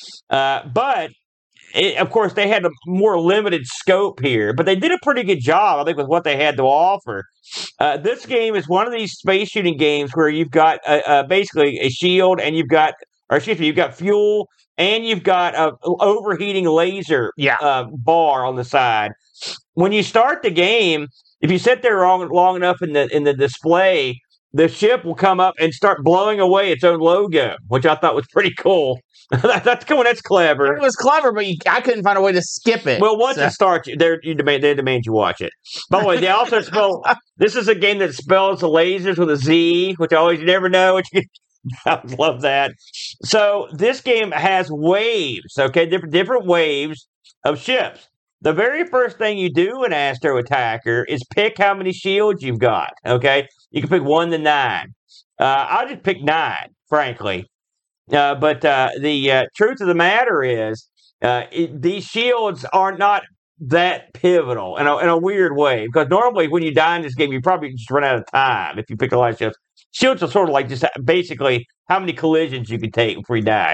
Speaker 3: Uh, but It, of course, they had a more limited scope here, but they did a pretty good job, I think, with what they had to offer. Uh, this game is one of these space shooting games where you've got uh, uh, basically a shield, and you've got, or excuse me, you've got fuel, and you've got a overheating laser
Speaker 1: yeah.
Speaker 3: uh, bar on the side. When you start the game, if you sit there long, long enough in the in the display, the ship will come up and start blowing away its own logo, which I thought was pretty cool. that's cool. That's clever.
Speaker 1: It was clever, but you, I couldn't find a way to skip it.
Speaker 3: Well, once
Speaker 1: so.
Speaker 3: it starts, they you demand they demand you watch it. By the way, they also spell. This is a game that spells the lasers with a Z, which I always you never know. Which you, I love that. So this game has waves. Okay, different different waves of ships. The very first thing you do in Astro Attacker is pick how many shields you've got. Okay, you can pick one to nine. Uh, I just picked nine, frankly. Uh, but uh, the uh, truth of the matter is, uh, it, these shields are not that pivotal in a, in a weird way. Because normally when you die in this game, you probably just run out of time if you pick a lot of shields. Shields are sort of like just basically how many collisions you can take before you die.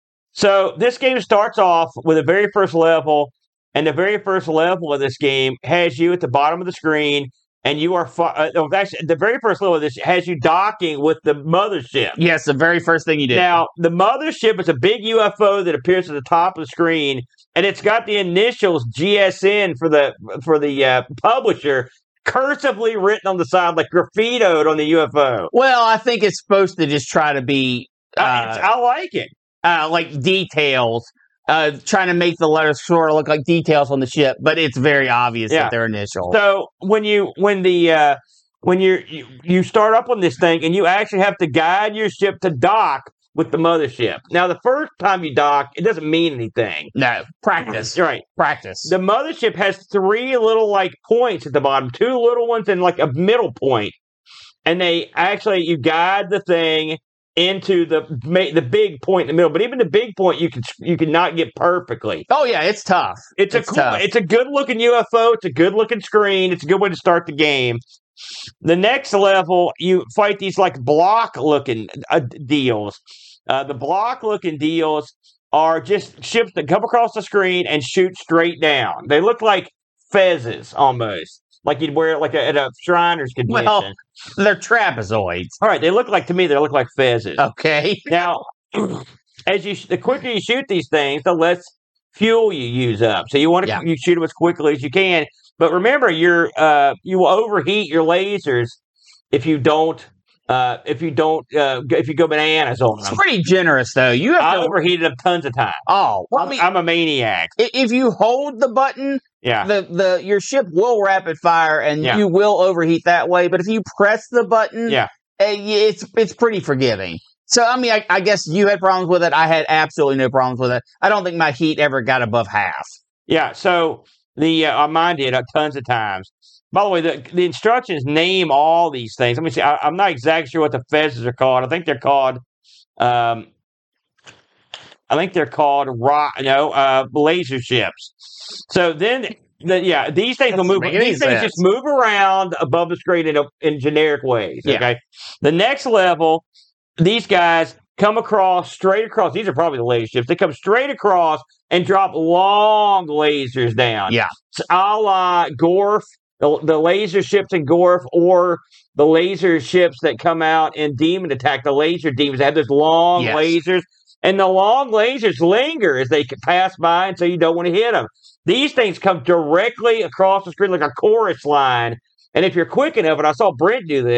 Speaker 3: So this game starts off with the very first level, and the very first level of this game has you at the bottom of the screen, and you are fi- uh, actually the very first level of this has you docking with the mothership.
Speaker 1: Yes, the very first thing you did.
Speaker 3: Now, the mothership is a big U F O that appears at the top of the screen, and it's got the initials G S N for the for the uh, publisher cursively written on the side, like graffitoed on the U F O.
Speaker 1: Well, I think it's supposed to just try to be
Speaker 3: Uh,
Speaker 1: uh,
Speaker 3: it's- I like it.
Speaker 1: uh, like details, uh, trying to make the letters sort of look like details on the ship, but it's very obvious
Speaker 3: Yeah.
Speaker 1: that they're initials.
Speaker 3: So when you when the uh, when you're, you you start up on this thing, and you actually have to guide your ship to dock with the mothership. Now, the first time you dock, it doesn't mean anything.
Speaker 1: no, practice,
Speaker 3: Right.
Speaker 1: practice.
Speaker 3: The mothership has three little like points at the bottom, two little ones and like a middle point. And they actually you guide the thing into the ma- the big point in the middle. But even the big point you can you can not get perfectly.
Speaker 1: Oh yeah, it's tough.
Speaker 3: It's,
Speaker 1: It's
Speaker 3: a cool,
Speaker 1: tough.
Speaker 3: it's a good looking U F O. It's a good looking screen. It's a good way to start the game. The next level, you fight these like block looking uh, deals. Uh, the block looking deals are just ships that come across the screen and shoot straight down. They look like fezzes almost, like you'd wear it like a, at a Shriners convention.
Speaker 1: Well, they're trapezoids.
Speaker 3: All right, they look like to me they look like fezzes.
Speaker 1: Okay.
Speaker 3: Now, as you the quicker you shoot these things, the less fuel you use up. So you want to
Speaker 1: Yeah.
Speaker 3: you shoot them as quickly as you can. But remember, you're uh, you will overheat your lasers if you don't uh, if you don't uh, g- if you go bananas on
Speaker 1: It's
Speaker 3: them.
Speaker 1: pretty generous though. You have
Speaker 3: I
Speaker 1: to.
Speaker 3: overheated them tons of times.
Speaker 1: Oh, well, I
Speaker 3: I'm,
Speaker 1: mean,
Speaker 3: I'm a maniac.
Speaker 1: i- if you hold the button,
Speaker 3: Yeah,
Speaker 1: the the your ship will rapid fire and
Speaker 3: Yeah.
Speaker 1: you will overheat that way. But if you press the button,
Speaker 3: yeah.
Speaker 1: uh, y- it's it's pretty forgiving. So I mean, I, I guess you had problems with it. I had absolutely no problems with it. I don't think my heat ever got above half.
Speaker 3: Yeah, so the uh, mine did uh, tons of times. By the way, the, the instructions name all these things. Let me see. I, I'm not exactly sure what the fezzes are called. I think they're called. Um, I think they're called rock. No, uh, laser ships. So then, the, yeah, these things will
Speaker 1: Doesn't
Speaker 3: move.
Speaker 1: make any
Speaker 3: These things
Speaker 1: sense.
Speaker 3: just move around above the screen in, a, in generic ways.
Speaker 1: Yeah.
Speaker 3: Okay. The next level, these guys come across straight across. These are probably the laser ships. They come straight across and drop long lasers down.
Speaker 1: Yeah.
Speaker 3: It's a la Gorf, the, the laser ships in Gorf, or the laser ships that come out in Demon Attack, the laser demons. They have those long
Speaker 1: Yes.
Speaker 3: lasers, and the long lasers linger as they c- pass by, and so you don't want to hit them. These things come directly across the screen like a chorus line, and if you're quick enough, and I saw Brent do this,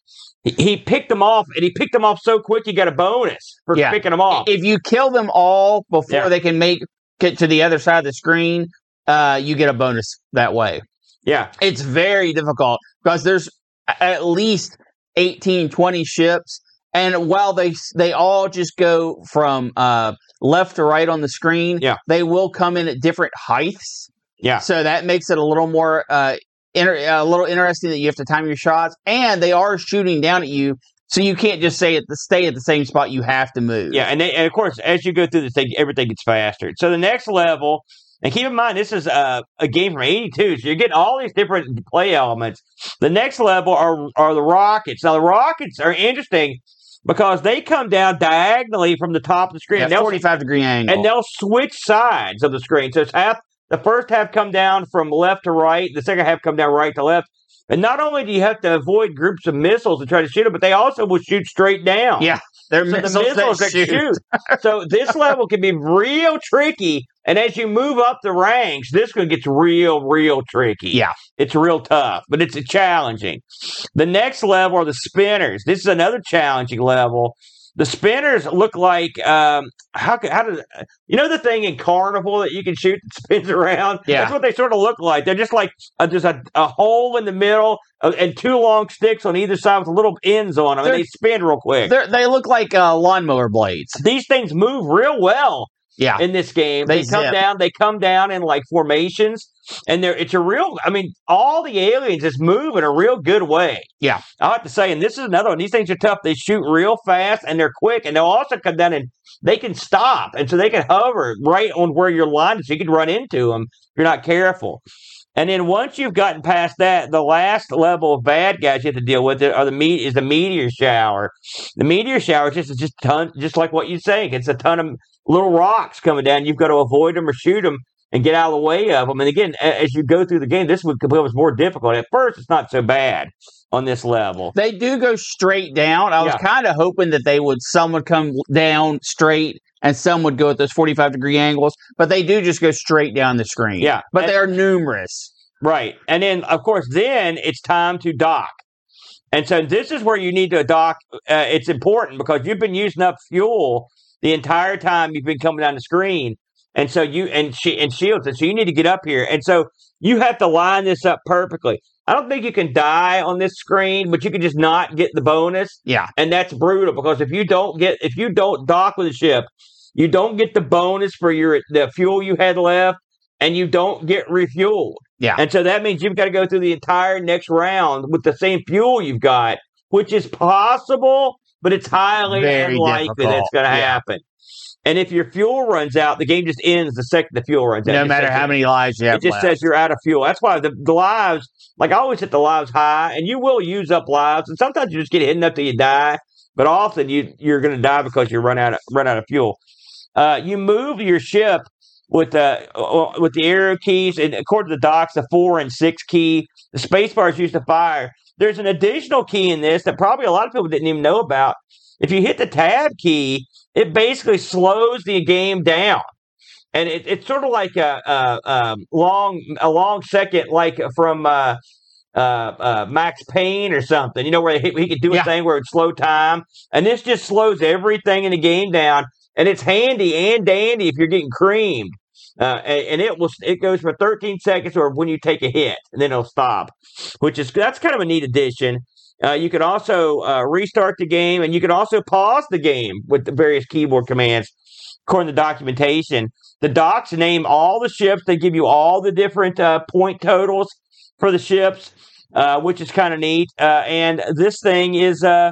Speaker 3: he, he picked them off, and he picked them off so quick, he got a bonus for
Speaker 1: Yeah.
Speaker 3: picking them off.
Speaker 1: If you kill them all before
Speaker 3: Yeah.
Speaker 1: they can make get to the other side of the screen, uh, you get a bonus that way.
Speaker 3: Yeah.
Speaker 1: It's very difficult because there's at least eighteen, twenty ships. And while they they all just go from uh, left to right on the screen,
Speaker 3: Yeah.
Speaker 1: they will come in at different heights.
Speaker 3: Yeah.
Speaker 1: So that makes it a little more uh, inter- a little interesting that you have to time your shots. And they are shooting down at you, so you can't just say at the stay at the same spot. You have to move.
Speaker 3: Yeah, and, they, and of course, as you go through this thing, everything gets faster. So the next level, and keep in mind, this is uh, a game from eighty-two, so you're getting all these different play elements. The next level are are the rockets. Now, the rockets are interesting because they come down diagonally from the top of the screen.
Speaker 1: Yeah,
Speaker 3: and they'll-
Speaker 1: forty-five degree angle.
Speaker 3: and they'll switch sides of the screen. So it's half the first half come down from left to right, the second half come down right to left. And not only do you have to avoid groups of missiles and try to shoot them, but they also will shoot straight down.
Speaker 1: Yeah, they're
Speaker 3: So the
Speaker 1: missiles,
Speaker 3: missiles that shoot. So this level can be real tricky. And as you move up the ranks, this one gets real, real tricky.
Speaker 1: Yeah.
Speaker 3: It's real tough, but it's challenging. The next level are the spinners. This is another challenging level. The spinners look like um, how how does you know the thing in Carnival that you can shoot that spins around?
Speaker 1: Yeah.
Speaker 3: That's what they sort of look like. They're just like uh, there's a, a hole in the middle uh, and two long sticks on either side with little ends on them,
Speaker 1: They're-
Speaker 3: and they spin real quick.
Speaker 1: They're, they look like uh, lawnmower blades.
Speaker 3: These things move real well
Speaker 1: Yeah.
Speaker 3: in this game. They,
Speaker 1: They
Speaker 3: come
Speaker 1: zip.
Speaker 3: down. They come down in like formations, and they're it's a real. I mean, all the aliens just move in a real good way.
Speaker 1: Yeah.
Speaker 3: I have to say, and this is another one. These things are tough. They shoot real fast, and they're quick, and they'll also come down and they can stop, and so they can hover right on where you're lined, so you can run into them if you're not careful. And then once you've gotten past that, the last level of bad guys you have to deal with are the me- is the meteor shower. The meteor shower is just is just ton, just like what you say. It's a ton of little rocks coming down. You've got to avoid them or shoot them and get out of the way of them. And again, a- as you go through the game, this would becomes more difficult. At first, it's not so bad on this level.
Speaker 1: They do go straight down. I was
Speaker 3: Yeah.
Speaker 1: kind of hoping that they would, some would come down straight and some would go at those forty-five degree angles, but they do just go straight down the screen.
Speaker 3: Yeah.
Speaker 1: But
Speaker 3: And-
Speaker 1: they are numerous.
Speaker 3: Right. And then, of course, then it's time to dock. And so this is where you need to dock. Uh, it's important because you've been using up fuel the entire time you've been coming down the screen. And so you, and, she, and shields. And so you need to get up here. And so you have to line this up perfectly. I don't think you can die on this screen, but you can just not get the bonus.
Speaker 1: Yeah.
Speaker 3: And that's brutal because if you don't get, if you don't dock with a ship, you don't get the bonus for your, the fuel you had left and you don't get refueled.
Speaker 1: Yeah.
Speaker 3: And so that means you've got to go through the entire next round with the same fuel you've got, which is possible, but it's highly
Speaker 1: Very
Speaker 3: unlikely
Speaker 1: difficult.
Speaker 3: that's going to
Speaker 1: Yeah.
Speaker 3: happen. And if your fuel runs out, the game just ends the second the fuel runs out. It
Speaker 1: No
Speaker 3: just
Speaker 1: matter
Speaker 3: says
Speaker 1: how
Speaker 3: you-
Speaker 1: many lives you have
Speaker 3: it just
Speaker 1: left.
Speaker 3: says you're out of fuel. That's why the, the lives, like I always hit the lives high, and you will use up lives, and sometimes you just get hit up till you die. But often you you're going to die because you run out of run out of fuel. Uh, you move your ship with the uh, with the arrow keys, and according to the docs, the four and six key. The space bar is used to fire. There's an additional key in this that probably a lot of people didn't even know about. If you hit the tab key, it basically slows the game down. And it, it's sort of like a, a, a long a long second, like from uh, uh, uh, Max Payne or something. You know, where he, he could do a
Speaker 1: Yeah.
Speaker 3: thing where it's slow time, and this just slows everything in the game down. And it's handy and dandy if you're getting creamed. Uh, and, and it will it goes for thirteen seconds, or when you take a hit, and then it'll stop. Which is that's kind of a neat addition. Uh, you can also uh, restart the game, and you can also pause the game with the various keyboard commands. According to documentation, the docs name all the ships. They give you all the different uh, point totals for the ships, uh, which is kind of neat. Uh, and this thing is uh,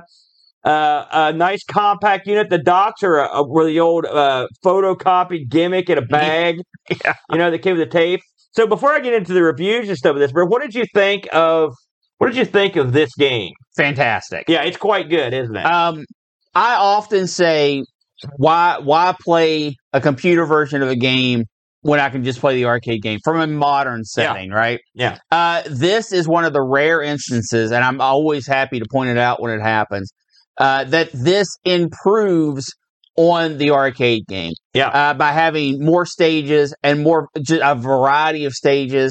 Speaker 3: uh, a nice compact unit. The docs are a, a, were the old uh, photocopied gimmick in a bag.
Speaker 1: Yeah.
Speaker 3: You know, that came with the tape. So before I get into the reviews and stuff of this, Bert, what did you think of? What did you think of this game?
Speaker 1: Fantastic.
Speaker 3: Yeah, it's quite good, isn't it?
Speaker 1: Um, I often say, why why play a computer version of a game when I can just play the arcade game from a modern setting, right?
Speaker 3: Yeah.
Speaker 1: Uh, this is one of the rare instances, and I'm always happy to point it out when it happens, uh, that this improves on the arcade game.
Speaker 3: Yeah.
Speaker 1: Uh, by having more stages and more, just a variety of stages.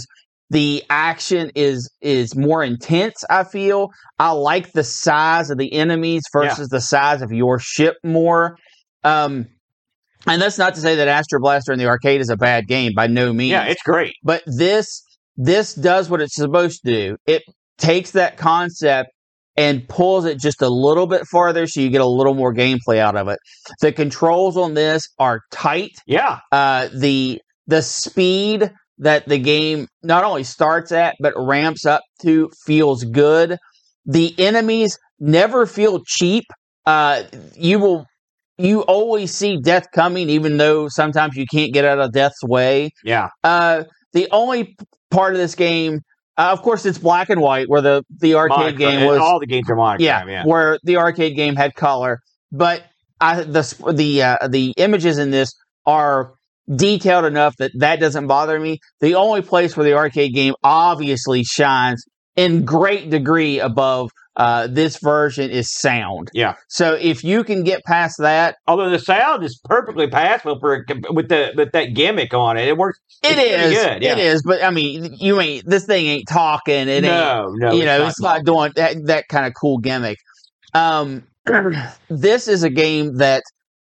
Speaker 1: The action is is more intense, I feel. I like the size of the enemies versus yeah. the size of your ship more. Um, and that's not to say that Astro Blaster in the arcade is a bad game, by no means.
Speaker 3: Yeah, it's great.
Speaker 1: But this this does what it's supposed to do. It takes that concept and pulls it just a little bit farther so you get a little more gameplay out of it. The controls on this are tight.
Speaker 3: Yeah.
Speaker 1: Uh, the the speed that the game not only starts at, but ramps up to feels good. The enemies never feel cheap. Uh, you will, you always see death coming, even though sometimes you can't get out of death's way.
Speaker 3: Yeah.
Speaker 1: Uh, the only part of this game, uh, of course, it's black and white, where the, the arcade
Speaker 3: Monochron.
Speaker 1: game was.
Speaker 3: All the games are monochron,
Speaker 1: yeah,
Speaker 3: yeah.
Speaker 1: Where the arcade game had color. But I, the, the, uh, the images in this are detailed enough that that doesn't bother me. The only place where the arcade game obviously shines in great degree above uh, this version is sound.
Speaker 3: Yeah.
Speaker 1: So if you can get past that,
Speaker 3: although the sound is perfectly passable for with the with that gimmick on it, it works.
Speaker 1: It is
Speaker 3: good. Yeah.
Speaker 1: It is, but I mean, you ain't this thing ain't talking. It
Speaker 3: no,
Speaker 1: ain't,
Speaker 3: no,
Speaker 1: you
Speaker 3: it's
Speaker 1: know,
Speaker 3: not
Speaker 1: it's not doing that that kind of cool gimmick. Um, this is a game that.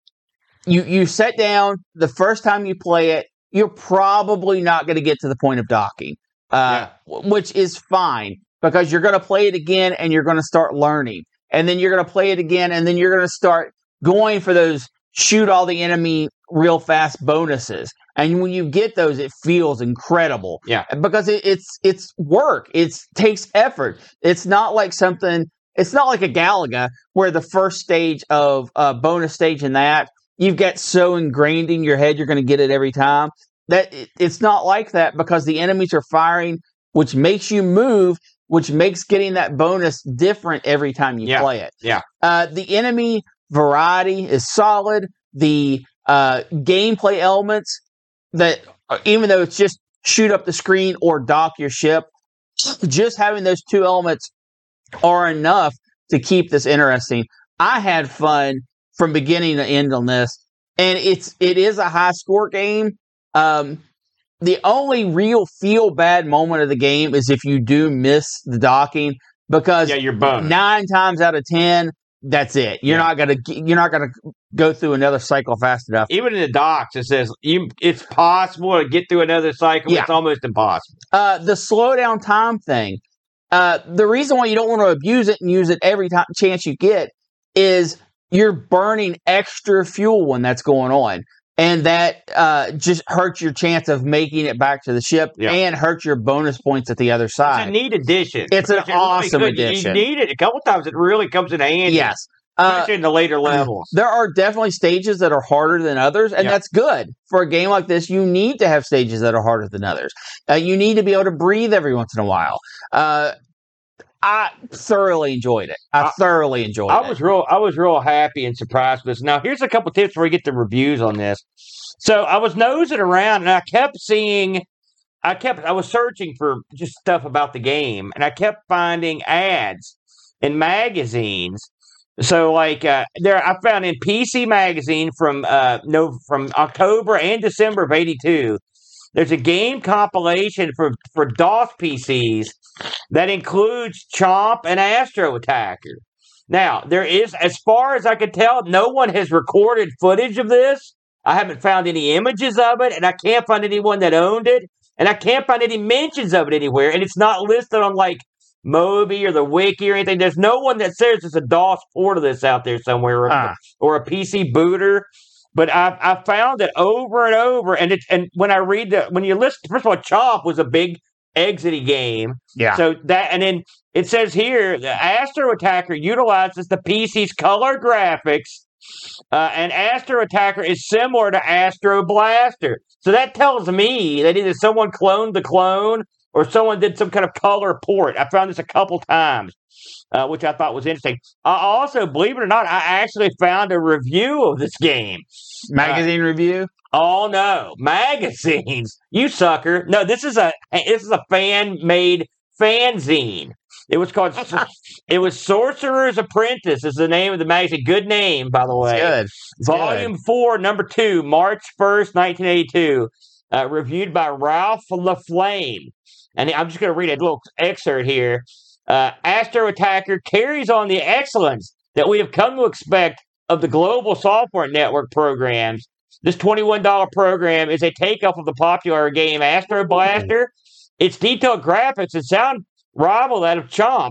Speaker 1: You you sit down, the first time you play it, you're probably not going to get to the point of docking, uh, yeah. which is fine, because you're going to play it again and you're going to start learning. And then you're going to play it again and then you're going to start going for those shoot all the enemy real fast bonuses. And when you get those, it feels incredible.
Speaker 3: Yeah.
Speaker 1: Because it, it's it's work. It takes effort. It's not like something, it's not like a Galaga where the first stage of uh, bonus stage in that, you've got so ingrained in your head you're going to get it every time. That it, it's not like that, because the enemies are firing, which makes you move, which makes getting that bonus different every time you
Speaker 3: yeah.
Speaker 1: play it.
Speaker 3: Yeah.
Speaker 1: Uh, the enemy variety is solid. The uh, gameplay elements that, even though it's just shoot up the screen or dock your ship, just having those two elements are enough to keep this interesting. I had fun from beginning to end on this, and it's it is a high score game. Um, the only real feel bad moment of the game is if you do miss the docking, because
Speaker 3: yeah, you're boned.
Speaker 1: nine times out of ten, that's it. You're yeah. not gonna you're not gonna go through another cycle fast enough.
Speaker 3: Even in the docs, it says you it's possible to get through another cycle. Yeah. It's almost impossible.
Speaker 1: Uh, the slow down time thing. Uh, the reason why you don't want to abuse it and use it every time chance you get is you're burning extra fuel when that's going on. And that uh, just hurts your chance of making it back to the ship yeah. and hurts your bonus points at the other side.
Speaker 3: It's a neat addition.
Speaker 1: It's an awesome
Speaker 3: really
Speaker 1: addition.
Speaker 3: You need it. A couple times it really comes in handy.
Speaker 1: Yes.
Speaker 3: Especially
Speaker 1: uh,
Speaker 3: in the later levels.
Speaker 1: There are definitely stages that are harder than others, and yeah. that's good. For a game like this, you need to have stages that are harder than others. Uh, you need to be able to breathe every once in a while. Uh, I thoroughly enjoyed it. I, I thoroughly enjoyed
Speaker 3: I
Speaker 1: it.
Speaker 3: I was real. I was real happy and surprised with this. Now, here's a couple tips before we get the reviews on this. So I was nosing around, and I kept seeing. I kept. I was searching for just stuff about the game, and I kept finding ads in magazines. So, like uh, there, I found in P C Magazine from uh, no from October and December of eighty-two. There's a game compilation for for DOS P Cs that includes Chomp and Astro Attacker. Now, there is, as far as I can tell, no one has recorded footage of this. I haven't found any images of it, and I can't find anyone that owned it, and I can't find any mentions of it anywhere, and it's not listed on, like, Moby or the Wiki or anything. There's no one that says there's a DOS port of this out there somewhere, or, ah. or a P C booter. But I I found it over and over, and it and when I read the when you listen, first of all, Chomp was a big exity game.
Speaker 1: Yeah.
Speaker 3: So that, and then it says here the Astro Attacker utilizes the P C's color graphics, uh, and Astro Attacker is similar to Astro Blaster. So that tells me that either someone cloned the clone or someone did some kind of color port. I found this a couple times. Uh, which I thought was interesting. I also, believe it or not, I actually found a review of this game.
Speaker 1: Magazine uh, review?
Speaker 3: Oh no, magazines! You sucker! No, this is a this is a fan made fanzine. It was called. It was Sorcerer's Apprentice. Is the name of the magazine. Good name, by the way.
Speaker 1: It's good. It's
Speaker 3: Volume
Speaker 1: good.
Speaker 3: four, number two, March first, nineteen eighty two. uh, reviewed by Ralph LaFlame. And I'm just going to read a little excerpt here. Uh, Astro Attacker carries on the excellence that we have come to expect of the global software network programs. This twenty-one dollars program is a takeoff of the popular game Astro Blaster. Its detailed graphics and sound rival that of Chomp.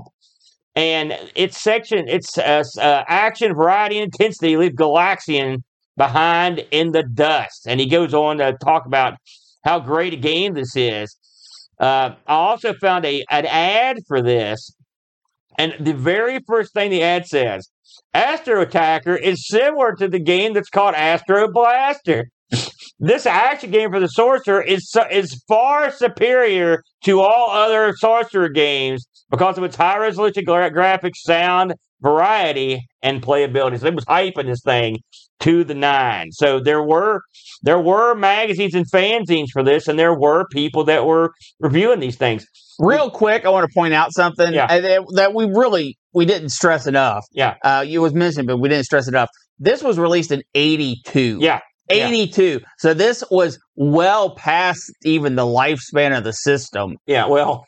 Speaker 3: And its section, its uh, uh, action, variety, and intensity leave Galaxian behind in the dust. And he goes on to talk about how great a game this is. Uh, I also found a an ad for this. And the very first thing the ad says, Astro Attacker is similar to the game that's called Astro Blaster. This action game for the Sorcerer is is far superior to all other Sorcerer games because of its high-resolution gra- graphics, sound, variety, and playability. So it was hyping this thing to the nine. So there were there were magazines and fanzines for this, and there were people that were reviewing these things.
Speaker 1: Real quick, I want to point out something
Speaker 3: Yeah.
Speaker 1: uh, that, that we really we didn't stress enough.
Speaker 3: Yeah.
Speaker 1: Uh, it was mentioned, but we didn't stress enough. This was released in eighty-two.
Speaker 3: Yeah.
Speaker 1: eighty-two. So this was well past even the lifespan of the system.
Speaker 3: Yeah, well,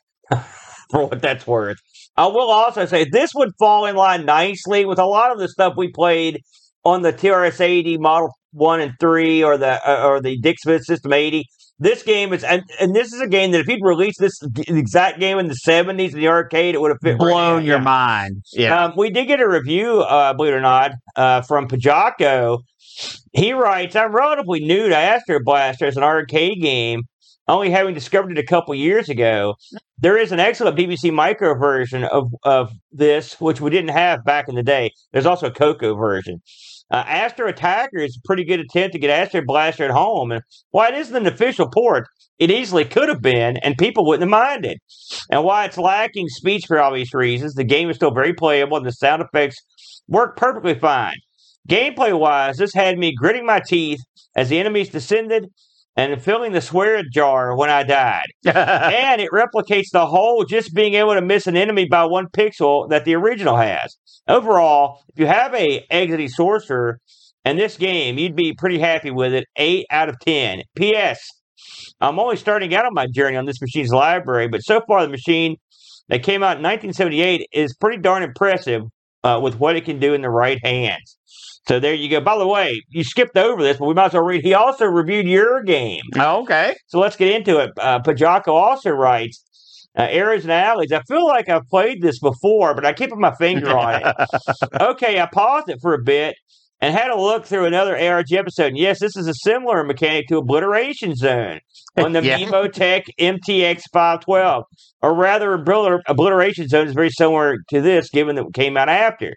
Speaker 3: for what that's worth. I will also say this would fall in line nicely with a lot of the stuff we played on the T R S eighty Model one and three or the uh, or the Dick Smith System eighty. This game is, and, and this is a game that if he'd released this exact game in the seventies in the arcade, it would have fit
Speaker 1: Blown
Speaker 3: right
Speaker 1: your
Speaker 3: yeah.
Speaker 1: mind. Yeah.
Speaker 3: Um, we did get a review, uh, believe it or not, uh, from Pajako. He writes, I'm relatively new to Astro Blaster as an arcade game, only having discovered it a couple years ago. There is an excellent B B C Micro version of, of this, which we didn't have back in the day. There's also a Coco version. Uh, Astro Attacker is a pretty good attempt to get Astro Blaster at home. And while it isn't an official port, it easily could have been, and people wouldn't have minded. And while it's lacking speech for obvious reasons, the game is still very playable, and the sound effects work perfectly fine. Gameplay-wise, this had me gritting my teeth as the enemies descended and filling the swear jar when I died. And it replicates the whole just being able to miss an enemy by one pixel that the original has. Overall, if you have a Exidy Sorcerer and this game, you'd be pretty happy with it. eight out of ten. P S. I'm only starting out on my journey on this machine's library, but so far the machine that came out in nineteen seventy-eight is pretty darn impressive uh, with what it can do in the right hands. So there you go. By the way, you skipped over this, but we might as well read. He also reviewed your game.
Speaker 1: Oh, okay.
Speaker 3: So let's get into it. Uh, Pajako also writes, uh, Arrows and Alleys. I feel like I've played this before, but I keep my finger on it. Okay, I paused it for a bit and had a look through another A R G episode. And yes, this is a similar mechanic to Obliteration Zone on the
Speaker 1: Yeah.
Speaker 3: Memotech M T X five twelve. Or rather, Obliteration Zone is very similar to this, given that it came out after.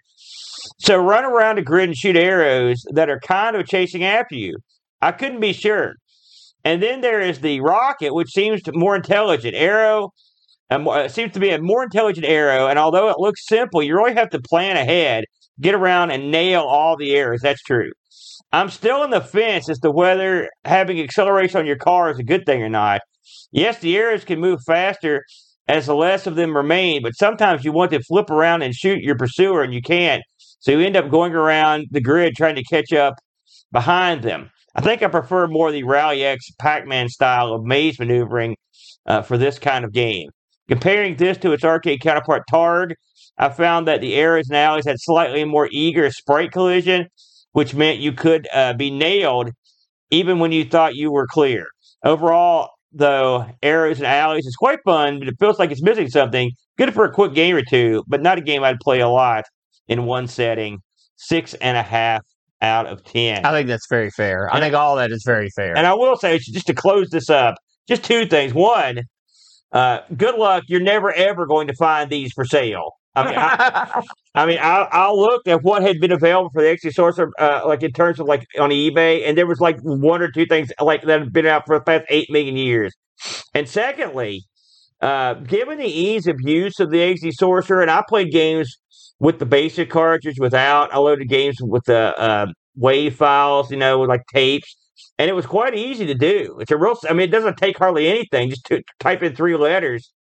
Speaker 3: So run around a grid and shoot arrows that are kind of chasing after you. I couldn't be sure. And then there is the rocket, which seems to more intelligent. Arrow um, uh, seems to be a more intelligent arrow, and although it looks simple, you really have to plan ahead, get around, and nail all the arrows. That's true. I'm still on the fence as to whether having acceleration on your car is a good thing or not. Yes, the arrows can move faster as the less of them remain, but sometimes you want to flip around and shoot your pursuer, and you can't. So you end up going around the grid trying to catch up behind them. I think I prefer more the Rally X Pac-Man style of maze maneuvering uh, for this kind of game. Comparing this to its arcade counterpart Targ, I found that the Arrows and Alleys had slightly more eager sprite collision, which meant you could uh, be nailed even when you thought you were clear. Overall, though, Arrows and Alleys is quite fun, but it feels like it's missing something. Good for a quick game or two, but not a game I'd play a lot in one setting. Six and a half out of ten.
Speaker 1: I think that's very fair. I
Speaker 3: And-
Speaker 1: think all that is very fair.
Speaker 3: And I will say, just to close this up, just two things. One, uh, good luck. You're never, ever going to find these for sale. I mean, I, I mean, I, I looked at what had been available for the X D Sorcerer, uh, like in terms of like on eBay, and there was like one or two things like that had been out for the past eight million years. And secondly, uh, given the ease of use of the X D Sorcerer, and I played games with the basic cartridge, without, I loaded games with the uh, WAV files, you know, with like tapes, and it was quite easy to do. It's a real, I mean, it doesn't take hardly anything, just to type in three letters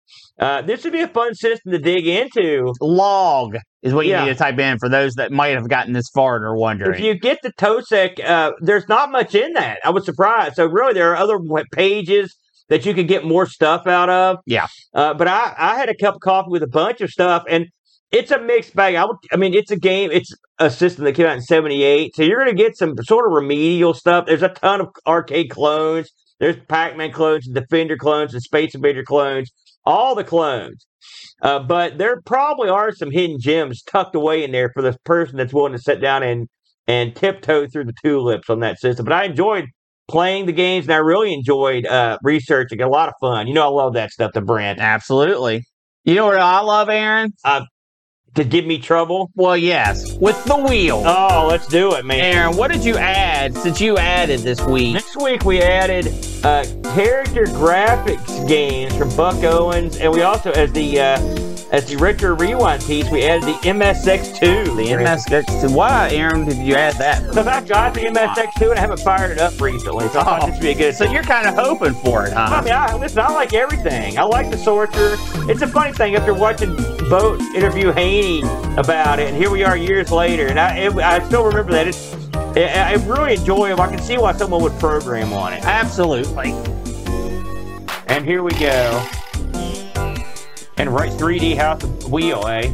Speaker 3: Uh, this would be a fun system to dig into.
Speaker 1: Log is what you
Speaker 3: Yeah.
Speaker 1: need to type in for those that might have gotten this far and are wondering.
Speaker 3: If you get the Tosec, uh, there's not much in that. I was surprised. So really, there are other w- pages that you could get more stuff out of.
Speaker 1: Yeah.
Speaker 3: Uh, but I, I had a cup of coffee with a bunch of stuff, and it's a mixed bag. I, would, I mean, it's a game. It's a system that came out in seventy-eight. So you're going to get some sort of remedial stuff. There's a ton of arcade clones. There's Pac-Man clones, and Defender clones, and Space Invader clones. All the clones. Uh, but there probably are some hidden gems tucked away in there for the person that's willing to sit down and, and tiptoe through the tulips on that system. But I enjoyed playing the games, and I really enjoyed uh, researching. A lot of fun. You know, I love that stuff, the Brent.
Speaker 1: Absolutely. You know what I love, Aaron?
Speaker 3: To give me trouble?
Speaker 1: Well, yes, with the wheel.
Speaker 3: Oh, let's do it, man.
Speaker 1: Aaron, what did you add since you added this week?
Speaker 3: Next week, we added uh, character graphics games from Buck Owens, and we also, as the uh, as the retro rewind piece, we added the M S X two.
Speaker 1: The M S X two. Why, Aaron, did you add that?
Speaker 3: Because I got the M S X two and I haven't fired it up recently, so I thought
Speaker 1: Oh,
Speaker 3: this would be a good.
Speaker 1: So you're kind of hoping for it,
Speaker 3: I
Speaker 1: huh?
Speaker 3: mean, I, listen, I like everything. I like the Sorcerer. It's a funny thing after watching Boat interview Haney about it, and here we are years later, and I it, I still remember that. It's it, I really enjoy it. I can see why someone would program on it.
Speaker 1: Absolutely.
Speaker 3: And here we go. And right, three D House of Wheel, eh?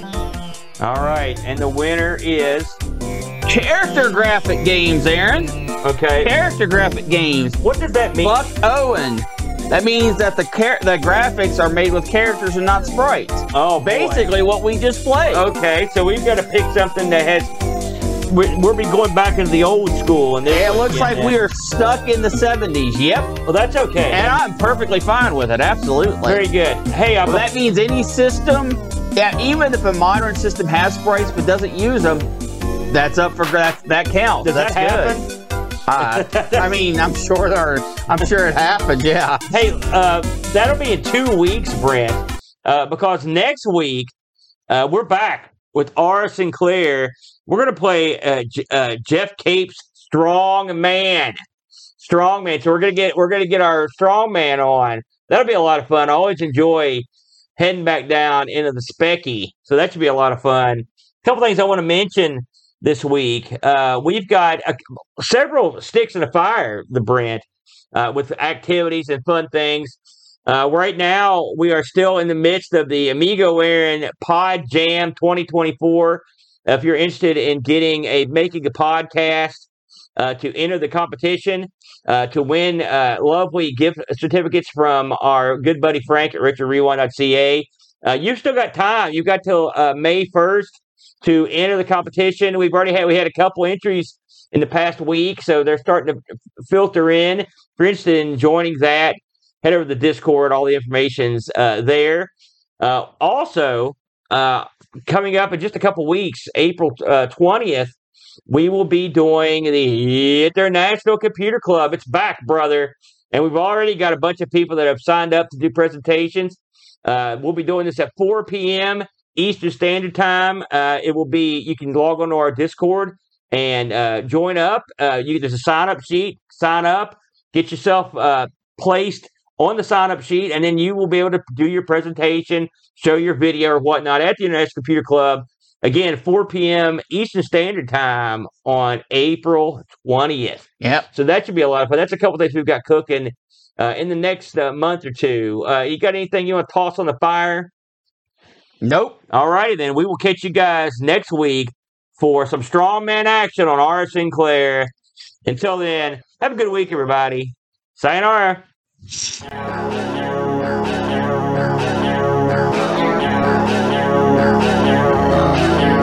Speaker 3: All right, and the winner is
Speaker 1: Character graphic games, Aaron.
Speaker 3: okay.
Speaker 1: Character graphic games.
Speaker 3: What does that mean?
Speaker 1: Buck Owen. That means that the char- the graphics are made with characters and not sprites.
Speaker 3: Oh, boy.
Speaker 1: Basically, what we just played.
Speaker 3: Okay, so we've got to pick something that has. We're, we'll be going back into the old school, and
Speaker 1: It looks like we are stuck in the seventies. Yep.
Speaker 3: Well, that's okay.
Speaker 1: And I'm perfectly fine with it. Absolutely.
Speaker 3: Very good. Hey, I'm
Speaker 1: Well, that means any system, yeah, even if a modern system has sprites but doesn't use them, that's up for that. That counts.
Speaker 3: Does
Speaker 1: that's
Speaker 3: that
Speaker 1: good.
Speaker 3: happen?
Speaker 1: Uh, I mean, I'm sure there. I'm sure it happened. Yeah.
Speaker 3: Hey, uh, that'll be in two weeks, Brent, uh, because next week uh, we're back with R. Sinclair. We're gonna play uh, J- uh, Jeff Cape's Strong Man. Strong Man. So we're gonna get we're gonna get our Strong Man on. That'll be a lot of fun. I always enjoy heading back down into the Specky. So that should be a lot of fun. A couple things I want to mention this week. Uh, we've got uh, several sticks in the fire, the Brent, uh, with activities and fun things. Uh, right now, we are still in the midst of the Amigo Aaron Pod Jam twenty twenty-four. Uh, if you're interested in getting a making a podcast uh, to enter the competition, uh, to win uh, lovely gift certificates from our good buddy Frank at retro rewind dot c a, uh, you've still got time. You've got till uh, May first to enter the competition. We've already had we had a couple entries in the past week, so they're starting to filter in. If you're interested in joining that, head over to the Discord. All the information's uh, there. Uh, also, uh, coming up in just a couple weeks, April uh, twentieth, we will be doing the International Computer Club. It's back, brother, and we've already got a bunch of people that have signed up to do presentations. Uh, we'll be doing this at four p.m. Eastern Standard Time. Uh, it will be, you can log on to our Discord and uh, join up. Uh, you, there's a sign up sheet. Sign up, get yourself uh, placed on the sign up sheet, and then you will be able to do your presentation, show your video or whatnot at the International Computer Club. Again, four p.m. Eastern Standard Time on April twentieth.
Speaker 1: Yep.
Speaker 3: So that should be a lot of fun. That's a couple things we've got cooking uh, in the next uh, month or two. Uh, you got anything you want to toss on the fire?
Speaker 1: Nope.
Speaker 3: All righty, then. We will catch you guys next week for some strongman action on R. Sinclair. Until then, have a good week, everybody. Sayonara.
Speaker 2: Thank you.